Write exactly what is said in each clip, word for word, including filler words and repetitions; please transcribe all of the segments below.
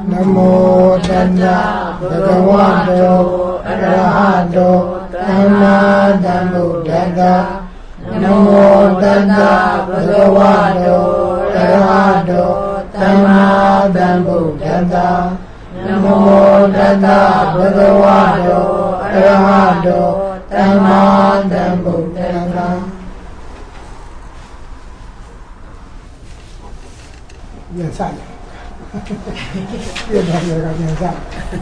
Namo Tassa Bhagavato Arahato Sama Sambuddhassa. Namo Tassa Bhagavato Arahato Sama Sambuddhassa. Namo Tassa Bhagavato Arahato Sama Sambuddhassa. Bien sale. Bien sale, bien sale.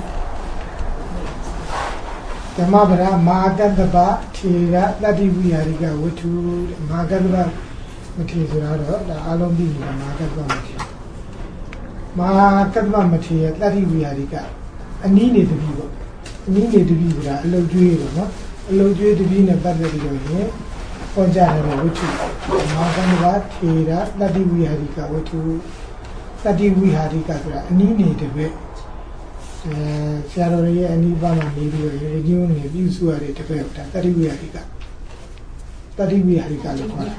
Tamabara Magadaba Tira Ladi Viariga Witu Magadaba Material the Alombi Magadaba Magadaba Material Ladi Viariga. I needed to be needed to be a low jewel, a low jewel to be in a better here. For Janaba Witu Magadaba Tira Ladi Viariga Witu Ladi Viariga. I needed to be. Salary and Ibama maybe union views who are at the belt, that we are here. That we are here.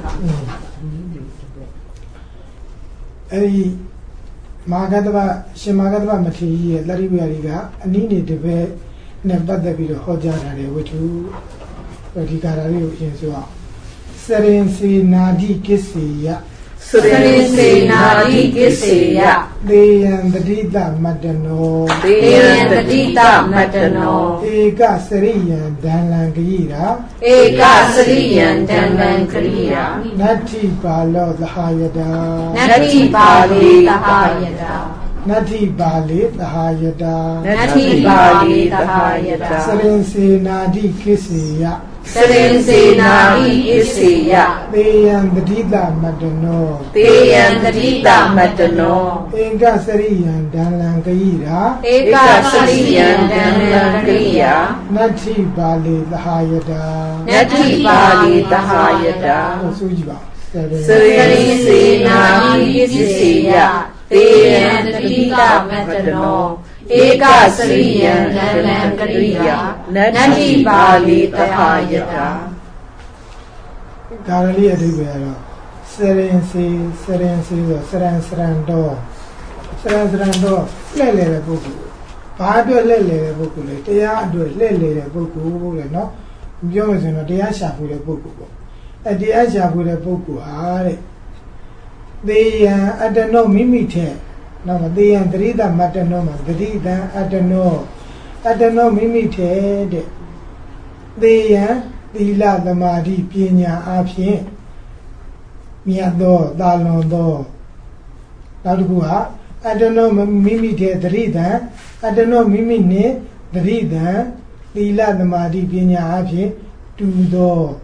A Magadaba, Shemagadaba material, that we are here, and needed the bed, never the video Hojana, which you Radicarari in so. Serency Nadi Kissia. Serency Nadi Kissia. They and the Dita Matano. They and the Dita Matano. Eka Sarian Danlangira. Eka Sarian Danlangira. Nati Balo the Hayada. Nati Bali the Hayada. Nati Bali the Hayada. Nati Bali the Hayada. Serency Nadi Kissia. Serency Nadi Kissia. They and the Dita Matano. They and the Dita Matano. Eka Sarian Danlangira. Eka Sarian Danlangira. Nati Bali the Hayada. Nati Bali the Hayada. Serency Nadi Kissia. They and the Dita Matano. Eka Sariyan Danlangira. Nati Bali the Hayada. Garali Adibera. Serency, Serency, Seren Serando. Seren Serando, Lele Boku. Pado Lele Boku, Tia do Lele Boku, no? Biomas Dia Shafu de Boku. A Dia Shafu de Boku, are they I don't know Mimite. No, they and three the Matanoma, the Dida, I don't know. I don't know Mimite. They and the La the Madi Pina Apien. Miado, Dalondo. Nadgua, I don't know Mimite, the Rida, I don't know Mimine, the Rida, the La the Madi Pina Apien, to do.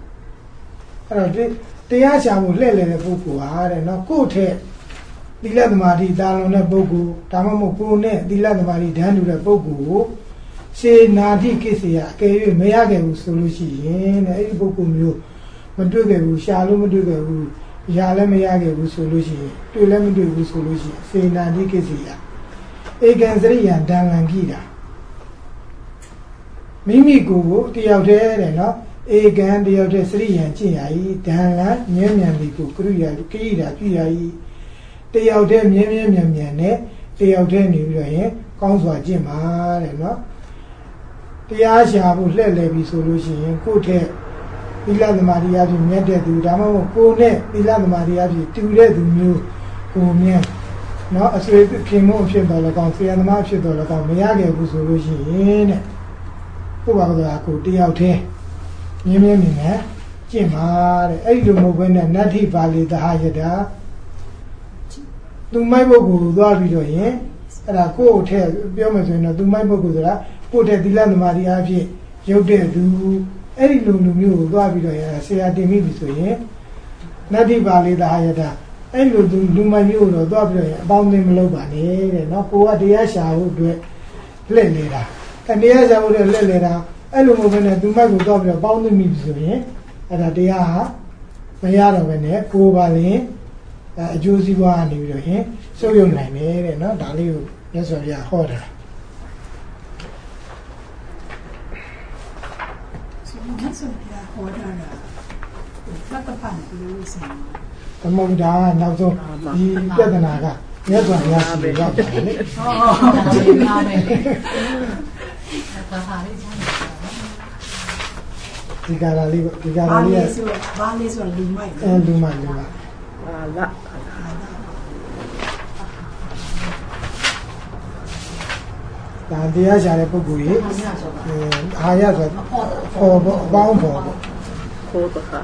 They are some Lele Boku, and not good head. The Ladamari Dalona Bogu, Tamamokune, the Ladamari Dandu Bogu, say Nadi Kissia, Kay Mayage solution, a Boku Mu, Maduga, Shalom Maduga, Yalamayage solution, to Lemadu solution, say Nadi Kissia. Against and Danlangira. Mimi go, the out there and not. Again, the other three and Chiai, Dana, Yamian, Kuria, Kira, Kiai. They out there, Yamian, Yamian, they out there, New Council Jima, and no. The Asha would let Levy solution, good hair. The Lada Maria, the Mede, the Damo, Kone, the Lada Maria, the two red new, Kumian. No, as we came on ship dollar country and the march dollar country, Miage solution. Who are the out here? Yimmy, Jimar, Edumogan and Nati Valley the Hayada. Do my bogu, Dorbido, eh? And I go tell Biomazona, do my bogu, put at the land Maria, you dare do any lulu, Dorbido, say I didn't mean to, eh? Nati Valley the Hayada. I will do my mule or Dorbido, bound them low by and not what the Asha would do it. Play later. And the Asha would let later. I don't know when I do my good about the music, and a day, Mayara when I go by the Josie one, so you name it, and not Dali, yes, or your order. So, that's what your order. Not the fun, you the Moda, now so the Gadanaga, မြတ်စွာဘုရားရှိရောက်တယ်လေဟောဒီမှာပဲဘာဟာလေးဒီကလာလေးဒီကလာလေးဆိုဘာလေးဆိုလူမိုက်အဲလူမိုက်လူမိုက်ဟာလာဒါတရားရှာတဲ့ပုဂ္ဂိုလ်ကြီးအာရဆိုပေါ်ပေါ်အပေါင်းပေါ်ပေါ်ခေါ်တာ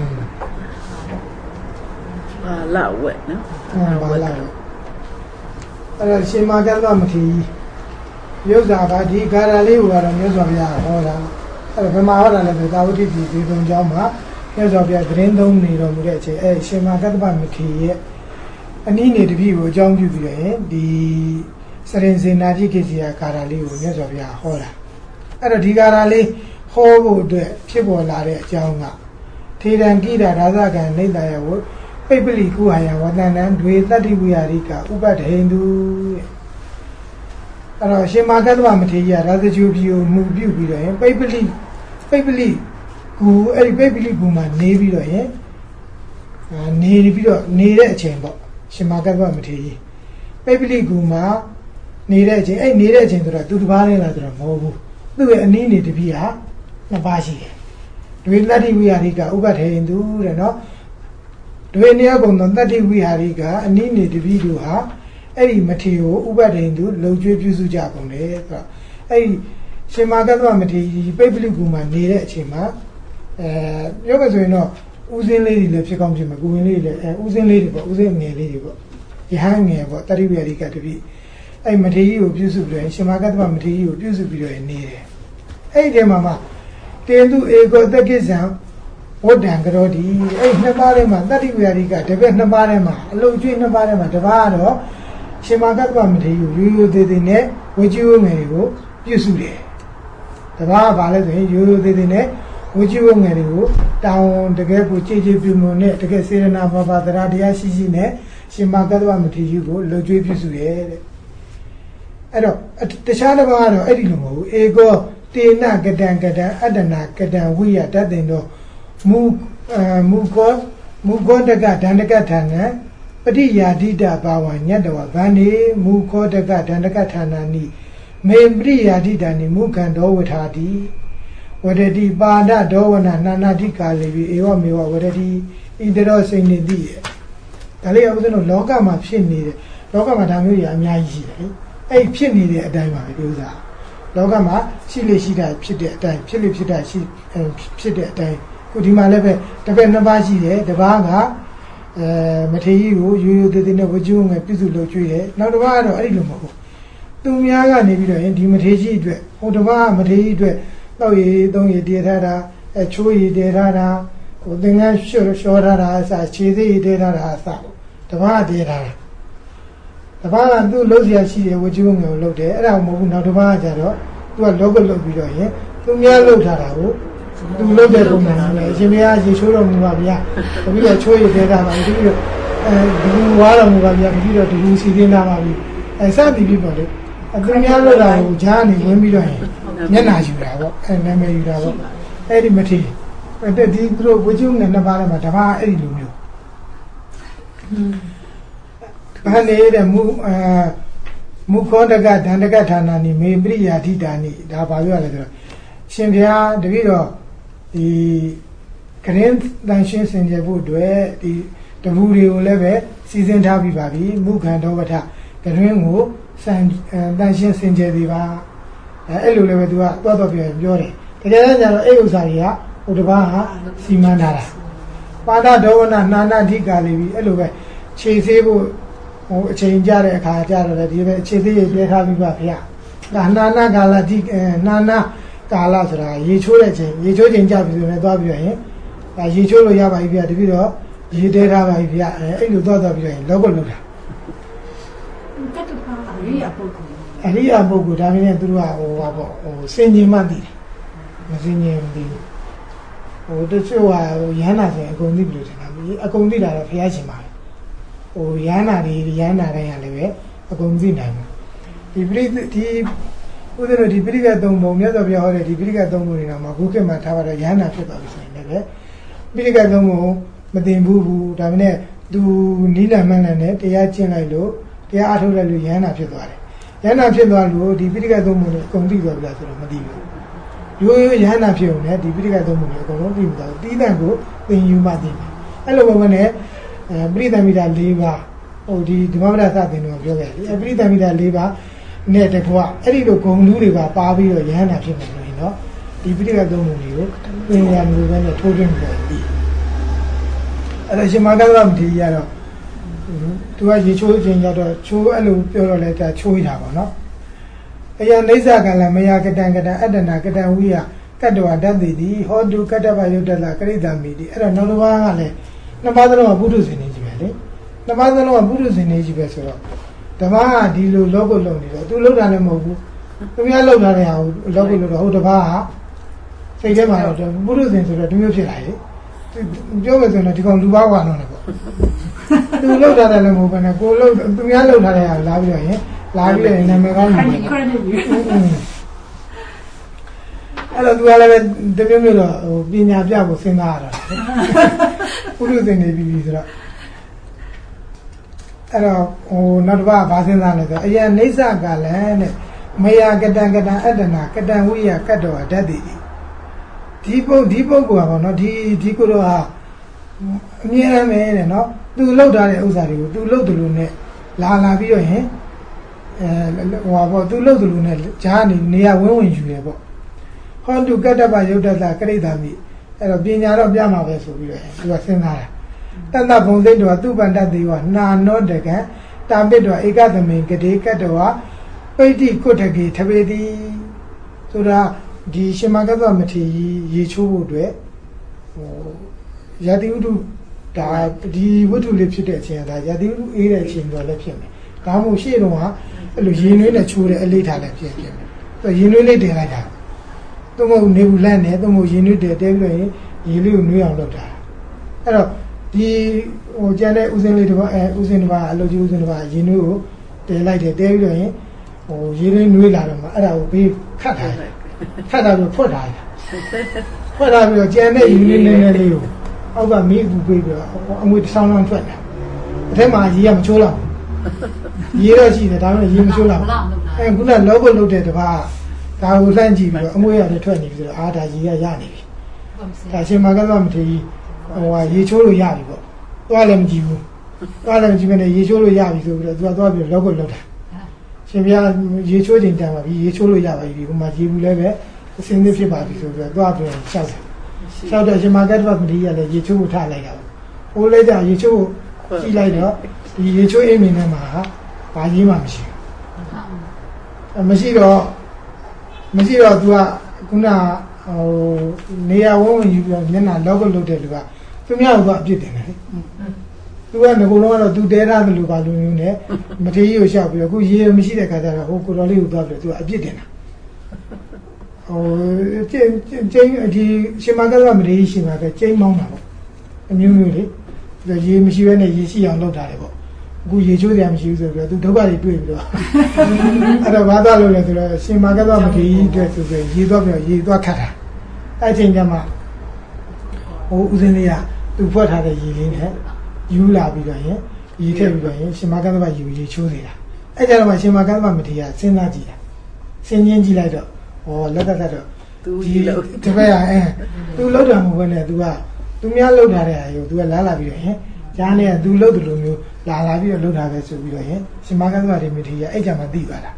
ဟာလာဝဲနော်ဟာလာဝဲအဲ့တော့ရှင်မာကတ္တမထေရရုပ်စာကဒီဂါရလေးကိုကတော့မြတ်စွာဘုရားဟောတာအဲ့တော့ဘယ်မှာဟောတာလဲဆိုသာဝတိပြည်ဒီသုံးကျောင်းမှာမြတ်စွာဘုရားသတင်းသုံးနေတော်မူတဲ့အချိန်အဲ့ရှင်မာကတ္တမထေရရဲ့အနည်းနေတပည့်ကိုအကြောင်းပြုပြီးတော့ဒီစရင်စေနာကြီးကိစီယာဂါရလေးကိုမြတ်စွာဘုရားဟောတာအဲ့တော့ဒီဂါရလေးဟောဖို့အတွက်ဖြစ်ပေါ်လာတဲ့အကြောင်းကထေရံကိတာဒါသကံနေတယဝပိပလိကုဟာယဝတ္တနံဒွေတတ္တိဝိဟာရိကဥပတ္ထေန္တုတဲ့အဲ့တော့ရှင်မာကတ္တမထေရရာဇဂျူပြည်ကိုမှုပြုပြီးတော့ရင်ပိပလိပိပလိကူအဲ့ဒီပိပလိကူမှာနေပြီးတော့ရင်နေပြီးတော့နေတဲ့အချိန်ပေါ့ရှင်မာကတ္တမထေရပိပလိကူမှာနေတဲ့အချိန်အဲ့နေတဲ့အချိန်ဆိုတော့သူတစ်ပါးနဲ့လားဆိုတော့မဟုတ်ဘူးသူ့ရဲ့အနည်းနေတပည့်ဟာနှစ်ပါးရှိတယ်ဒွေတတ္တိဝိဟာရိကဥပတ္ထေန္တုတဲ့နော်ဒွေနေရာကုန်သောတတ္တိဝိဟာရိကအနည်းနေတပည့်တို့ဟာအဲ့ဒီမထေရကိုဥပတ္ထေန္တုလုံကျွေးပြုစုကြကုန်တယ်ဆိုတော့အဲ့ဒီရှင်မာကတ္တမထေရပိပလိကူမှာနေတဲ့အချိန်မှာအဲပြောမှဆိုရင်တော့ဥစဉ်လေးတွေလည်းဖြစ်ကောင်းဖြစ်မှာကိုဝင်လေးတွေလည်းအဲဥစဉ်လေးတွေပေါ့ဥစဉ်ငယ်လေးတွေပေါ့ယဟန်ငယ်ပေါ့တတ္တိဝိဟာရိကတပည့်အဲ့မထေရကိုပြုစုပြီးတော့ရှင်မာကတ္တမထေရကိုပြုစုပြီးတော့နေတယ်အဲ့ဒီထဲမှာမှတေတုဧကောတက္ကိဇံဝတ္တံကရောတိအဲ့နှစ်ပါးထဲမှာတတ္တိဝိဟာရိကတပည့်နှစ်ပါးထဲမှာအလုံးကျွေးနှစ်ပါးထဲမှာတစ်ပါးကတော့ရှင်မာကတ္တမထေရကိုရိုးရိုးသေးသေးနဲ့ဝကြည့်ဝငယ်တွေကိုပြုစုတယ်တစ်ပါးကဘာလဲဆိုရင်ရိုးရိုးသေးသေးနဲ့ဝကြည့်ဝငယ်တွေကိုတောင်းတကယ်ကိုကြည်ကြည်ပြုံနဲ့တကယ်စေရနာဘာဘာတရားတရားရှိရှိနဲ့ရှင်မာကတ္တမထေရကိုလှုပ်ကြွေးပြုစုတယ်တဲ့အဲ့တော့တခြားတစ်ပါးကတော့အဲ့ဒီလိုမဟုတ်ဘူးဧကောတေနကတံကတံအတ္တနာကတံဝိယတတ်တင်တော့မူမူကောမူကောတကဒန္တကဌာနပฏิယာတိတဘာဝညတ္တဝဗန္ဒီမူခောတကဒန္တကဌာနာနိမေပရိယာတိတာနိမုခံတော်ဝထာတိဝရတိပါဒဒောဝနာနာနာတိကာလေပြီးဧဝမေဝဝရတိဣတရောစိနေတိရဲ့ဒါလေးအခုဆိုတော့လောကမှာဖြစ်နေတယ်လောကမှာဒါမျိုးကြီးအများကြီးရှိတယ်လေအဲ့ဖြစ်နေတဲ့အတိုင်းပါပဲပြောစားလောကမှာရှိလေရှိတာဖြစ်တဲ့အတိုင်းဖြစ်လေဖြစ်တာရှိဖြစ်တဲ့အတိုင်းခုဒီမှာလည်းပဲတစ်ပတ်နှစ်ပါးရှိတယ်တစ်ပါးကအဲမထေရကိုရိုးရိုးသေးသေးနဲ့ဝကြုံငယ်ပြုစုလုပ်ကျွေးတယ်နောက်တစ်ပါးကတော့အဲ့ဒီလိုမဟုတ်ဘူးသူများကနေပြီးတော့ရင်ဒီမထေရကြီးအတွက်ဟိုတစ်ပါးမထေရကြီးအတွက်တောက်ရည်သုံးရည်တည်ထားတာအဲချိုးရည်တည်ထားတာဟိုသင်္ကန်းလျှော့လျှော့ထားတာအစားခြေသေးရည်တည်ထားတာအစားတစ်ပါးတည်ထားတာတစ်ပါးကသူ့လုပ်เสียရှိတယ်ဝကြုံငယ်ကိုလုပ်တယ်အဲ့ဒါမဟုတ်ဘူးနောက်တစ်ပါးကကျတော့သူကလောကလုပ်ပြီးတော့ရင်သူများလုပ်ထားတာကိုသူလုပ်တဲ့ပုံစံနဲ့အရှင်ဘုရားရေချိုးတော်မူပါဗျာတပည့်တော်ချိုးရည်သေးတာပါတပည့်တော်အဲဒီဝါတော်မူပါဗျာတပည့်တော်ဒီလူစီသေးတာပါပြီအဲစသည်ပြီးပေါ့လေအသူများလုပ်တာကိုဂျားနေဝင်ပြီးတော့ရင်မျက်နာယူတာပေါ့အဲနာမည်ယူတာပေါ့အဲ့ဒီမထေရအဲ့ဒီသူတို့ဝကြုံနဲ့နှစ်ပါးထဲမှာတပါးအဲ့ဒီလိုမျိုးဘာနေတဲ့မူအာမူခောတကဒန္တကဌာနာနိမေပရိယာတိတာနိဒါဘာပြောရလဲဆိုတော့ရှင်ဘုရားတပည့်တော်ဒီကရင်တန်ရှင်းစင်ကြဖို့အတွက်ဒီတပူတွေကိုလည်းပဲစီစဉ်ထားပြီးပါပြီမုခန္ဓောဝထကရင်ကိုစံတန်ရှင်းစင်ကြပြီပါအဲအဲ့လိုလည်းပဲသူကသွားတော့ပြောပြောတယ်တကယ်တော့ကျတော့အဲ့ဥစ္စာတွေကဟိုတပါးဟာစီမံထားတာပါဒဒောဝနာနာနာဓိကာလေးပြီးအဲ့လိုပဲခြေသေးဖို့ဟိုအချိန်ကြတဲ့အခါကြတော့လေဒီပဲခြေသေးရပြဲထားပြီးပါဗျာဒါနာနာကာလဓိနာနာကာလဆိုတာရေချိုးတဲ့ချိန်ရေချိုးချိန်ကြပြီဆိုရင်သွားပြီးတော့ရင်ဒါရေချိုးလို့ရပါပြီဗျာတပည့်တော့ရေတဲထားပါပြီဗျာအဲအဲ့လိုသွားသွားပြီးတော့ရင်လောကလောက်တာကတ္တပါအရိယာပုဂ္ဂိုလ်အရိယာပုဂ္ဂိုလ်ဒါပေမဲ့သူတို့ကဟိုပါပေါ့ဟိုစင်ញင်မှသိတယ်မစင်ញင်ဘူးဟိုတချို့ကဟိုရဟန္တာဆိုရင်အကုန်သိပြီလို့ထင်တာအကုန်သိတာတော့ဘုရားရှင်ပါဟိုရဟန္တာတွေရဟန္တာတိုင်းရလည်းပဲအကုန်သိနိုင်တယ်ဒီပြိဒီဥဒ္ဒရဒီပိဋကသုံးပုံမြတ်စွာဘုရားဟောတဲ့ဒီပိဋကသုံးပုံတွေတော့မှာခုခေတ်မှာထားပါတော့ရဟန္တာဖြစ်သွားပြီဆိုရင်လည်းပိဋကသုံးပုံမသိဘူးဘူးဒါပေမဲ့သူနီးလံမှန်းလံနဲ့တရားကျင့်လိုက်လို့တတရားအားထုတ်လိုက်လို့ယန္နာဖြစ်သွားတယ်ယန္နာဖြစ်သွားလို့ဒီပိဋကသုံးပုံနဲ့အကုန်သိသွားပြီလားဆိုတော့မသိဘူးရိုးရိုးယန္နာဖြစ်ုံနဲ့ဒီပိဋကသုံးပုံနဲ့အကုန်လုံးသိမသွားဘူးတီးတန့်ကိုသင်ယူမှသိတယ်အဲ့လိုပုံနဲ့အဲပရိသမီတာ၄ပါးဟိုဒီဓမ္မပဒသသင်တော်ပြောခဲ့တယ်အဲပရိသမီတာ၄ပါးနဲ့တကွအဲ့ဒီလိုဂုံလူတွေပါပါပြီးတော့ယန္နာဖြစ်နေလို့နော်ဒီပိဋကသုံးပုံတွေကိုသင်ရမျိုးပဲနဲ့ထိုးထွင်းပြီးတော့ပြီးအဲ့ဒါရှင်မကသမထေရကတော့သူကရေချိုးခြင်းကြတော့ချိုးအဲ့လိုပြောတော့လဲဒါချိုးရတာပေါ့နော်အယံနေဇကလမယကတံကတံအတ္တနာကတံဝိယကတ္တဝတတ္တိတိဟောတုကတ္တဗယုတ္တလကရိတမိတိအဲ့တော့နောက်တစ်ပါးကလည်းနှစ်ပါးသလုံးကပုထုဇဉ်နေကြီးပဲလေနှစ်ပါးသလုံးကပုထုဇဉ်နေကြီးပဲဆိုတော့ဓမ္မကဒီလိုလောကုတ်လုံနေတော့သူလောက်တာလည်းမဟုတ်ဘူးသူများလောက်တာလည်းဟာလောကုတ်လုံတော့ဟိုတစ်ပါးကစိတ်ထဲမှာတော့ပုထုဇဉ်ဆိုတော့ဒီမျိုးဖြစ်လာလေပြောမယ်ဆိုရင်ဒီကောင်လူပါးဝါတော့တယ်ပေါ့သူလောက်တာလည်းမဟုတ်ဘဲနဲ့ကိုလောက်သူများလောက်ထားတဲ့ဟာလာပြီးတော့ရင်လာပြီးတော့နာမည်ကောင်းနေတယ်အဲ့တော့သူကလည်းတမျိုးမျိုးတော့ဟိုပညာပြဖို့စဉ်းစားရတာပုရုဇဉ်နေပြီဆိုတော့အဲ့တော့ဟိုနောက်တစ်ပါးဘာစဉ်းစားလဲဆိုအရင်နေဆကလည်းနဲ့မယကတံကတံအတ္တနာကတံဝိယကတ္တဝဓာတ်တိဒီပုတ်ဒီပုတ်ကွာပေါ့နော်ဒီဒီကိုတော့ဟာအမြဲတမ်းပဲတဲ့နော်သူလှုပ်ထားတဲ့ဥစ္စာတွေကိုသူလှုပ်တယ်လို့နဲ့လာလာပြီးတော့ရင်အဲဟိုပါပေါ့သူလှုပ်တယ်လို့နဲ့ဂျားနေနေရဝင်းဝင်ယူတယ်ပေါ့ဟောတုကတ္တပယုတ်တတကရိတာမိအဲ့တော့ပညာတော့ပြမှာပဲဆိုပြီးတော့သူကစဉ်းစားတာတတ္တဘုံစိတ်တော်သူပန္တတိဝနာနောတကံတာပိတောဧကသမိန်ကတိကတ္တဝပိဋိကုဋ္ဌကေထပေတိဆိုတာဒီရှင်မကသမထေရရေချိုးဖို့အတွက်ဟိုယတိဥဒ္ဓဒါဒီဝတ္ထုလေးဖြစ်တဲ့အချိန်ကဒါယတိဥဒ္ဓအေးတဲ့အချိန်တော့လည်းဖြစ်မယ်။ဒါမှမဟုတ်ရှေ့တုန်းကအဲ့လိုရေနွေးနဲ့ချိုးတဲ့အလေးထားလည်းဖြစ်ဖြစ်မယ်။သူရေနွေးလေးတင်လိုက်တာ။သူ့မဟုတ်နေဘူးလန့်နေသူ့မဟုတ်ရေနွေးတယ်တဲပြီးတော့ရေလေးကိုနွေးအောင်လုပ်တာ။အဲ့တော့ဒီဟိုကျန်တဲ့ဥစဉ်လေးတစ်ပါးအဲဥစဉ်တစ်ပါးအလုပ်ကြီးဥစဉ်တစ်ပါးရေနွေးကိုတဲလိုက်တယ်တဲပြီးတော့ရင်ဟိုရေလေးနွေးလာတော့မှအဲ့ဒါကိုဘေးခတ်ထားတယ်။ခတ်တာပြီးဖွက်ထားတယ်။ဖွက်ထားပြီးတော့ကျန်တဲ့ရေလေးနည်းနည်းလေးကိုအောက်ကမီးကူပေးပြီးတော့အငွေတစ်ဆောင်လောက်ထွက်တယ်။အထက်မှာရေကမချိုးလောက်။ရေတော့ရှိတယ်ဒါပေမဲ့ရေမချိုးလောက်။အဲခုနလောဘလုပ်တဲ့တပါးဒါကိုလှမ်းကြည့်ပြီးတော့အငွေရတယ်ထွက်နေပြီဆိုတော့အာဒါရေကရနေပြီ။ဒါရှင်မကသမထေရဟိုဟာရေချိုးလို့ရပြီပေါ့။သွားလည်းမကြည့်ဘူး။သွားလည်းမကြည့်ဘဲနဲ့ရေချိုးလို့ရပြီဆိုပြီးတော့သူကသွားပြီးလောဘလုပ်တာ။ရှင်ဘုရားရေချိုးချိန်တန်ပါပြီရေချိုးလို့ရပါပြီ။ဟိုမှာရေဘူးလည်းပဲအစင်းသစ်ဖြစ်ပါပြီဆိုပြီးတော့သွားပြီးရှောက်တယ်။ရှောက်တဲ့ရှင်မကတ္တပတိရလည်းရေချိုးကိုထားလိုက်တာ။ဟိုလည်းကြာရေချိုးကိုကြည့်လိုက်တော့ဒီရေချိုးအိမ်မင်းထဲမှာဘာကြီးမှမရှိဘူး။မရှိတော့မရှိတော့ तू ကခုနဟိုနေရာဝုန်းဝင်ယူပြီးမျက်နှာလောက်ကုတ်လုပ်တဲ့လူကသူများကအပြစ်တင်တယ်လေ။ तू ကငကိုလုံးကတော့ तू တဲထားတယ်လို့ပါလူမျိုးနဲ့မထေကြီးကိုရှောက်ပြီးတော့အခုရေမရှိတဲ့ခါကျတော့ဟိုကိုတော်လေးကိုသွားပြီးတော့ तू ကအပြစ်တင်တာ။ဟိုကျင်းကျင်းဒီရှင်မကလည်းမထေကြီးရှင်မှာပဲကျင်းမောင်းတာပေါ့။အမျိုးမျိုးလေ။ရေမရှိဘဲနဲ့ရေရှိအောင်လုပ်တာလေပေါ့။အခုရေချိုးစရာမရှိဘူးဆိုပြီးတော့ तू ဒုက္ခတွေတွေ့ပြီးတော့အဲ့တော့ဘာသာလို့လဲဆိုတော့ရှင်မကလည်းမထေကြီးအတွက်ဆိုပြီးရေသွားပြီးတော့ရေသွားခတ်တာ။အဲ့ချိန်ကျမှဟိုဦးစင်းလေးက तू ဖွက်ထားတဲ့ရေလေးနဲ့ယူလာပြီးတော့ရင်ရေထည့်ပြီးတော့ရင်ရှင်မကလည်းရေရေချိုးနေတာ။အဲ့ကြတော့မှရှင်မကလည်းမထေကြီးကစဉ်းစားကြည့်တာ။စဉ်းကျင်းကြည့်လိုက်တော့ဟောလက်သက်သက်တော့ तू ကြီးလို့တပည့်ရအဲ तू လောက်တာမဟုတ်ဘဲနဲ့ तू ကသူများလောက်ထားတဲ့ဟာကို तू ကလာလာပြီးတော့ရင်ကြားနေက तू လောက်တယ်လို့မျိုးလာလာပြီးတော့လောက်တာပဲဆိုပြီးတော့ရင်ရှင်မကသမာဓိမထေရအဲ့ကြမှာသိပါလား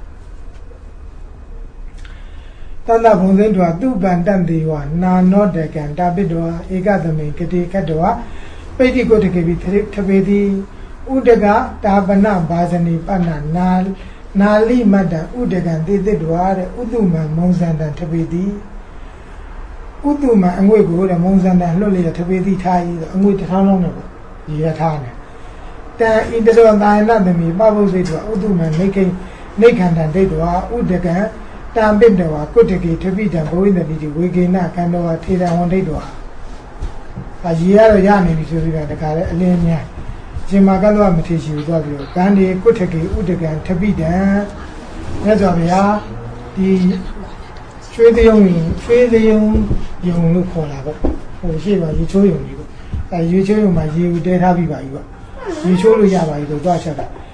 တဏ္ဍဘုံစင်းတော်သူပန်တန်တေဝနာနောတကံတာပိတောဧကသမိန်ကတိကတ္တဝပိဋိကုတ္တကေပိထပေတိဥဒကတာပနဘာဇနိပဏနာနာလိမတ္တဥဒကံတေတိတောတဲ့ဥတုမံမုံစံတံထပေတိဥတုမံအငွေ့ကိုတဲ့မုံစံတံလွတ်လျက်ထပေတိထားရည်အငွေ့တစ်ထောင်းလုံးနဲ့ပေါ့ရေရထားတယ်တံဣတရောသာယနသမီပပုစိတ်တော်ဥတုမံနေကိနေခန္တံဒိဋ္ဌဝဥဒကံတံပိတဝကုတ္တကေထပိတံဘဝိတတိတိဝေကေနကန္တောထေရဝန္ဒိဋ္ဌဝအာရေရတော့ရနေပြီဆိုပြီးတော့တခါလေအလင်းများရှင်မကလောမထေရှိကိုသွားပြီးတော့ကန္ဒီကုတ္တကေဥဒကံထပိတံမြတ်စွာဘုရားဒီရွှေသယုံရွှေသယုံယုံလို့ခေါ်တာပေါ့ဟိုရှိပါရေချိုးယုံကြီးပေါ့အဲရေချိုးယုံမှာရေကိုတဲထားပြီးပါပြီပေါ့ရေချိုးလို့ရပါပြီဆိုတော့ချက်တာထ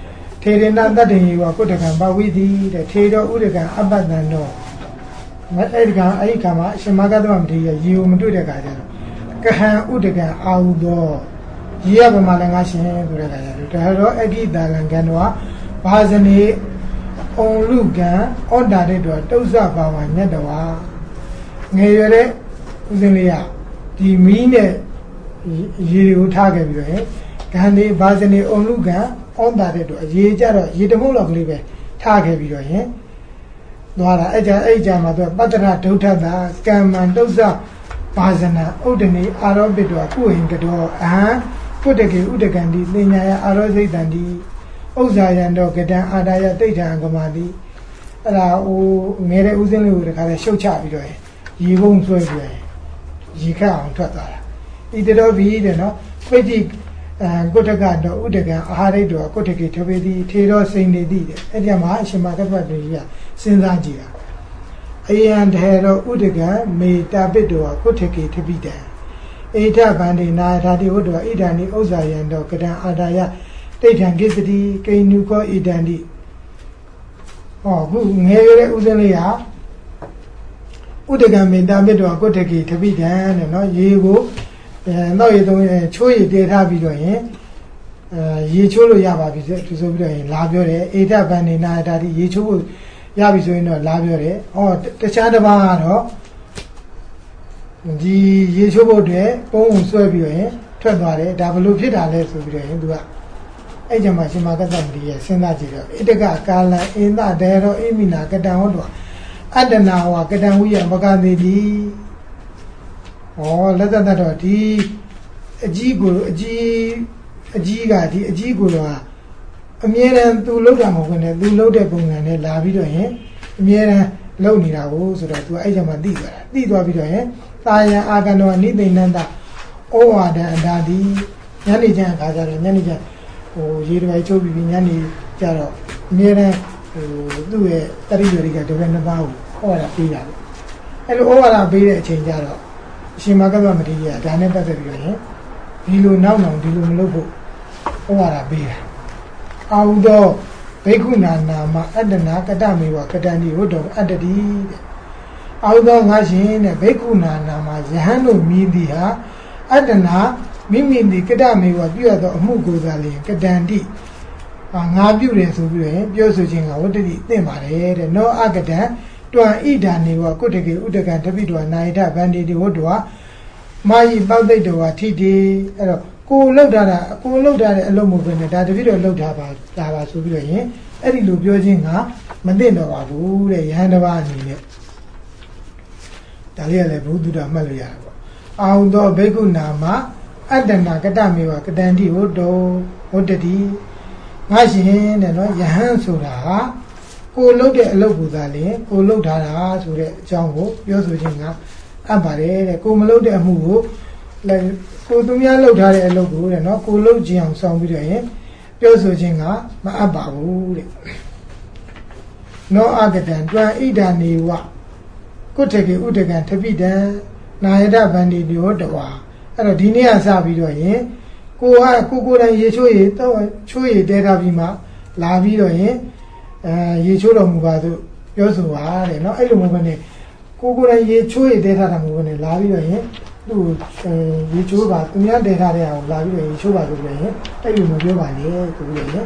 ထေရဏတတ္တေဝကုတ္တကံဘာဝိတိတဲ့ထေရောဥဒကံအပ္ပတံတော်အဲ့ဒီကအဲ့ဒီကမှာအရှင်မဂ္ဂသမမထေရရေကိုမတွေ့တဲ့ခါကျတော့ကဟံဥဒကံအာဟုသောရေရပမာလည်းငါရှင်ဆိုတဲ့ခါကျတော့ဒါတော့အဂိတာလံကံတော်ဘာဇနေအောင်လူကံဩတာတဲ့တော်တုဇ္ဇဘာဝညတ်တော်ငယ်ရတဲ့ဦးစင်းလေးကဒီမီးနဲ့ရေတွေကိုထားခဲ့ပြီးတော့ဟဲ့ဂန္ဒီဘာဇနေအောင်လူကံဩတာတဲ့တော်ရေကြတော့ရေတမုတ်လောက်ကလေးပဲထားခဲ့ပြီးတော့ဟင်သွားတာအဲ့ကြအဲ့ကြမှာသူပတ္တရဒုဋ္ဌတာကမ္မံတုဇ္ဇဘာဇနာဥဒ္ဒနေအာရောပိတောကုဟင်ကတော်အဟံကုတကေဥဒကံဒီသင်ညာယအာရောစိတ်တံဒီဥဇာယံတော်ကတံအာဒါယတိဋ္ဌံကမာတိအဲ့ဒါဟိုငယ်တဲ့ဦးစင်းလေးကိုတခါလဲရှုတ်ချပြီးတော့ရေပုံဆွဲပြီးရေခတ်အောင်ထွက်သွားတာဤတတော်ဘီတဲ့နော်ပိဋိအဲကုတကတော့ဥဒကံအာဟာရိတ်တော်ကုတကေထပေတိထေရောစိန်နေတိတဲ့အဲ့ဒီမှာအရှင်မကပ္ပတိကစဉ်းစားကြည့်တာအယံထေရောဥဒကံမေတာပိတောကုတကေထပိတံဧထဗန္တိနာထာတိဝတ္တဝဣဒံနိဥဇာယံတော်ကတံအာဒါယတိဋ္ဌံကိစ္စတိကိနုခောဣဒံတိဟောခုငယ်ရတဲ့ဥစဉ်လေးဟာဥဒကံမေတာပိတောကုတကေထပိတံတဲ့နော်ရေကိုအဲတော့ရေသုံးချိုးရည်တည်ထားပြီးတော့ရင်အဲရေချိုးလို့ရပါပြီဆိုဆိုပြီးတော့ရင်လာပြောတယ်ဧထဗန္တိနာထာတိရေချိုးဖို့ရပြီဆိုရင်တော့လာပြောတယ်ဟောတခြားတစ်ပါးကတော့ဒီရေချိုးဖို့အတွက်ပုံုံဆွဲပြီးတော့ရင်ထွက်သွားတယ်ဒါဘလို့ဖြစ်တာလဲဆိုပြီးတော့ရင်သူကအဲ့ကြမှာရှင်မကတ္တမတိရဲ့စဉ်းစားကြည့်တော့ဣတကကာလံအင်းသဒေရောအိမိနာကတံဟောတော်အတ္တနာဝကတံဝိယမကတိတိဩလက်သက်တော့ဒီအကြီးကိုအကြီးအကြီးကဒီအကြီးကိုတော့အမြဲတမ်းသူလှုပ်တာမဟုတ်ဘူးနဲ့သူလှုပ်တဲ့ပုံစံနဲ့လာပြီးတော့ရင်အမြဲတမ်းလှုပ်နေတာကိုဆိုတော့သူအဲ့ကြမှာသိသွားတာသိသွားပြီးတော့ရင်သာယံအာကံတော်နိသိဏန္တဩဝါဒအဒါတိညနေကျအခါကျတော့ညနေကျဟိုရေတပိုက်ချုပ်ပြီးညနေကျတော့အမြဲတမ်းဟိုသူ့ရဲ့တရိယာတွေကတပည့်နှစ်ပါးကိုဩဝါဒပေးတာလေအဲ့လိုဩဝါဒပေးတဲ့အချိန်ကျတော့အရှင်မကပ္ပမတိကဒါနဲ့ပတ်သက်ပြီးတော့ရင်ဒီလိုနောက်နောက်ဒီလိုမလုပ်ဖို့ဩဝါဒပေးတာအာဟုသောဘိက္ခုနာနာမအတ္တနာကတမေဝကတံဒီဝတ္တောအတ္တတိတဲ့အာဟုသောငါရှင်တဲ့ဘိက္ခုနာနာမယဟန်တို့မြည်သည်ဟာအတ္တနာမိမိသည်ကတမေဝပြုရသောအမှုကိုယ်စားလျင်ကတံတိငါပြုတယ်ဆိုပြီးတော့ပြောဆိုခြင်းကဝတ္တိသင့်ပါတယ်တဲ့နောအကတံတွံဣဒာနေဝကုတ္တကေဥဒကံတပိတောနာယတဗန္တိတိဝတ္တောမာယိပောက်သိတ္တဝါထိတိအဲ့တော့ကိုလှုပ်ထားတာကိုလှုပ်ထားတဲ့အလုပ်မဟုတ်ဘဲနဲ့ဒါတပိတော့လှုပ်ထားပါဒါပါဆိုပြီးတော့ရင်အဲ့ဒီလိုပြောခြင်းကမသိတော့ပါဘူးတဲ့ယဟန်တစ်ပါးအနေနဲ့ဒါလေးကလည်းဘုဒ္ဓတာမှတ်လို့ရတယ်ပေါ့အာဟုသောဘိက္ခုနာမအတ္တနာကတမေဝကတံတိဝတ္တောဝတ္တတိငါရှင်တဲ့နော်ယဟန်ဆိုတာဟာကိုလှုပ်တဲ့အလုပ်ကိုသာလေကိုလှုပ်ထားတာဆိုတဲ့အကြောင်းကိုပြောဆိုခြင်းကအပ်ပါတယ်တဲ့ကိုမလှုပ်တဲ့အမှုကိုကိုသူများလှုပ်ထားတဲ့အလုပ်ကိုတဲ့နော်ကိုလှုပ်ခြင်းအောင်ဆောင်ပြီးတော့ရင်ပြောဆိုခြင်းကမအပ်ပါဘူးတဲ့နောအကတံတွံဣဒာနေဝကုတ္တကေဥဒကံထပိတံနာယတဗန္တိတိဟောတဝါအဲ့တော့ဒီနေ့ကစပြီးတော့ရင်ကိုကကိုကိုယ်တိုင်ရေချိုးရေတော့ချိုးရေတဲထားပြီးမှလာပြီးတော့ရင်အဲရေချိုးတော်မူပါသို့ပြောဆိုပါတဲ့เนาะအဲ့လိုမျိုးပဲねကိုကိုယ်တိုင်ရေချိုးရေတဲထားတာမျိုးပဲねလာပြီးတော့ရင်သူ့ရေချိုးပါသူများတဲထားတဲ့အောင်လာပြီးတော့ရေချိုးပါဆိုပြီးရင်အဲ့လိုမျိုးပြောပါလေဆိုပြီးရင်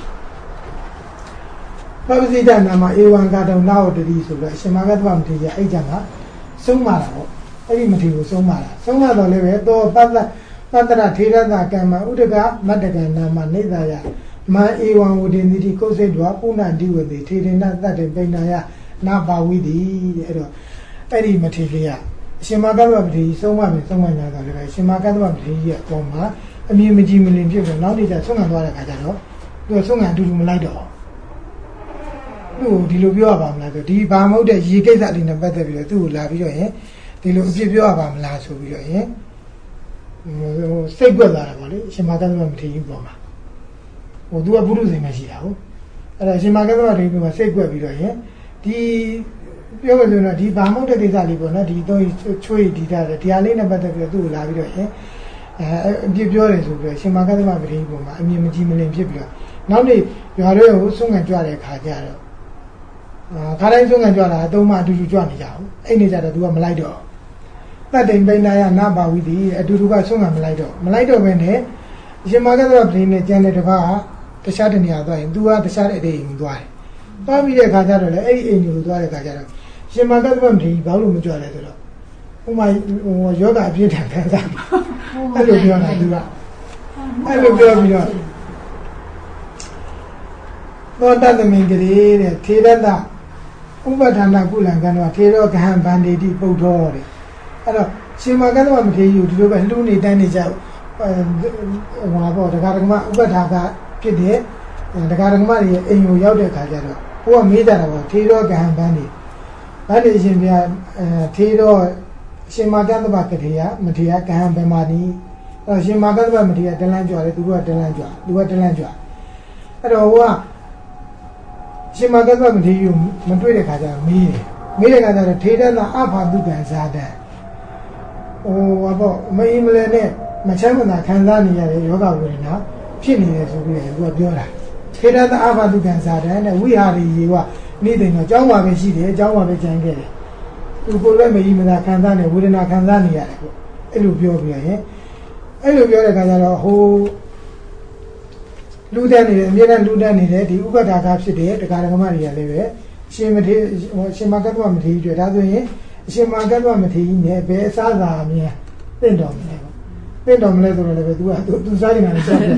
ပပစိတနာမဧဝံကာတုံနာဝတ္တိဆိုတော့အရှင်မဂ္ဂတ္တမထေရအဲ့ကြမှာဆုံးမတာပေါ့အဲ့ဒီမထေရကိုဆုံးမတာဆုံးမတော့လည်းပဲသောပတ္တပတ္တရထေရသကမ္မဥဒကမတ္တကနာမနေသာယမဧဝံဝဒိနိတိကုစိတ်တော်ပုဏ္ဏတိဝတိထေရဏတတ္တေပိဏယနာပါဝိတိတဲ့အဲ့တော့အဲ့ဒီမထေရကအရှင်မဂ္ဂတ္တမထေရဆုံးမပြီဆုံးမညာတာလည်းပဲအရှင်မဂ္ဂတ္တမထေရရဲ့အပေါ်မှာအမြင်မကြည်မလင်ဖြစ်ပြီးနောက်နေ့ကျဆုံးခံသွားတဲ့ခါကျတော့သူကဆုံးခံအတူတူမလိုက်တော့သူ့ဒီလိုပြောရပါမလားဆိုဒီဘာမဟုတ်တဲ့ရေကိစ္စလေးနဲ့ပတ်သက်ပြီးတော့သူ့ကိုလာပြီးတော့ရင်ဒီလိုအပြစ်ပြောရပါမလားဆိုပြီးတော့ရင်ဟိုစိတ်ကွက်လာတာပေါ့လေရှင်မကတ္တမမထေရပေါ်မှာဟိုသူကပုရုဇဉ်မရှိတာဟုတ်အဲ့ဒါရှင်မကတ္တမထေရကစိတ်ကွက်ပြီးတော့ရင်ဒီပြောလို့ဆိုတော့ဒီဘာမဟုတ်တဲ့ကိစ္စလေးပေါ့နော်ဒီတော့ချွေးဒီတာဒီဟာလေးနဲ့ပတ်သက်ပြီးတော့သူ့ကိုလာပြီးတော့ရင်အဲအပြစ်ပြောတယ်ဆိုပြီးတော့ရှင်မကတ္တမမထေရပေါ်မှာအမြင်မကြည်မလင်ဖြစ်ပြီးတော့နောက်နေ့ရွာတွေကိုစွန့်ကန်ကြွတဲ့ခါကျတော့အာခါတိုင်းစွန့်ကန်ကြွတာအသုံးမှအတူတူကြွနေကြအောင်အဲ့နေကြတော့ तू ကမလိုက်တော့တတ်တိမ်ပိဏယနာဘာဝိတိအတူတူကစွန့်ကန်မလိုက်တော့မလိုက်တော့ပဲနဲ့အရှင်မကသဗ္ဗပတိနဲ့ကျန်တဲ့တစ်ပါးတခြားတနေရာသွားရင် तू ကတခြားတဲ့အိမ်ကိုသွားတယ်သွားပြီးတဲ့ခါကျတော့လေအဲ့ဒီအိမ်ကိုသွားတဲ့ခါကျတော့ရှင်မကသဗ္ဗပတိဘာလို့မကြွလဲဆိုတော့ဥမာဟိုယောဂအပြည့်ထန်ခံစားအဲ့လိုပြောတာ तू ကအဲ့လိုပြောပြီးတော့သောတသမင်္ဂရေတဲ့ထေရတဥပဌာဏကုလံကံတော့ထေရောဂဟံဗန္တိတိပုဒ္ဓောတဲ့အဲ့တော့ရှင်မကသဗ္ဗမထေရယူဒီလိုပဲလှူနေတန်းနေကြဟိုဟာပေါ့ဒကာဒကမဥပဌာကဖြစ်တဲ့ဒကာဒကမတွေအိမ်ကိုရောက်တဲ့ခါကျတော့ဟိုကမေးကြတာပေါ့ထေရောဂဟံဗန္တိဗန္တိရှင်ပြအဲထေရောရှင်မကသဗ္ဗကထေယမထေရဂဟံဗမာနီအဲ့ရှင်မကသဗ္ဗမထေရတလန်းကြွတယ်သူကတလန်းကြွသူကတလန်းကြွအဲ့တော့ဟိုကရှင်မကသဗ္ဗမထေရမတွေ့တဲ့ခါကျတော့မေးတယ်မေးတဲ့ခါကျတော့ထေရနာအဖာတုကံဇာတံဟိုဘာပေါ့မအင်းမလဲနဲ့မချမ်းမသာခံစားနေရတဲ့ယောဂဝေဒနာဖြစ်နေတယ်ဆိုပြီးတော့သူကပြောတာထေရနာအဖာတုကံဇာတံနဲ့ဝိဟာရီရေကနေ့တိုင်းတော့ကျောင်းပါပဲရှိတယ်ကျောင်းပါပဲကြံခဲ့တယ်သူကိုယ်လည်းမအင်းမသာခံစားနေဝေဒနာခံစားနေရတယ်ပေါ့အဲ့လိုပြောပြရင်အဲ့လိုပြောတဲ့ခါကျတော့ဟိုလူတန်းနေတယ်အမြဲတမ်းလူတန်းနေတယ်ဒီဥပဒါကဖြစ်တဲ့တရားဓမ္မတွေကလည်းပဲရှင်မထေရရှင်မကတ္တဝမထေရတွေ့ဒါဆိုရင်အရှင်မကတ္တဝမထေရနဲ့ဘယ်အစားအစာအမြဲတင့်တော်မလဲပေါ့တင့်တော်မလဲဆိုတော့လည်းပဲ तू က तू စားနေတာလည်းစားတယ်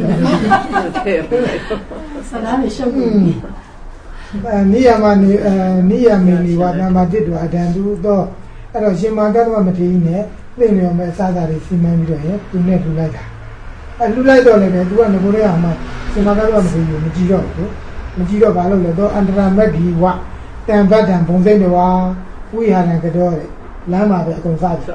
ဆလာမေရှုပ်ဘူးအဲနိယမနိအဲနိယမေနိဝါဒမတိတောအတန်သူတော့အဲ့တော့ရှင်မကတ္တဝမထေရနဲ့တင့်တော်မဲ့အစားအစာတွေစီမံပြီးတော့ရင် तू နဲ့ထူလိုက်တာအဲလူလိုက်တော့လည်းပဲ तू ကငကိုရဲအောင်မှရှင်မကတ္တဝမထေရမကြည့်တော့ဘူးမကြည့်တော့ဘာလို့လဲတော့အန္တရာမက်ဒီဝတန်ဘတ်တံဘုံစိတ်တော်ဝိဟာရံကတော့တဲ့လမ်းမှာပဲအကုန်စားပြီ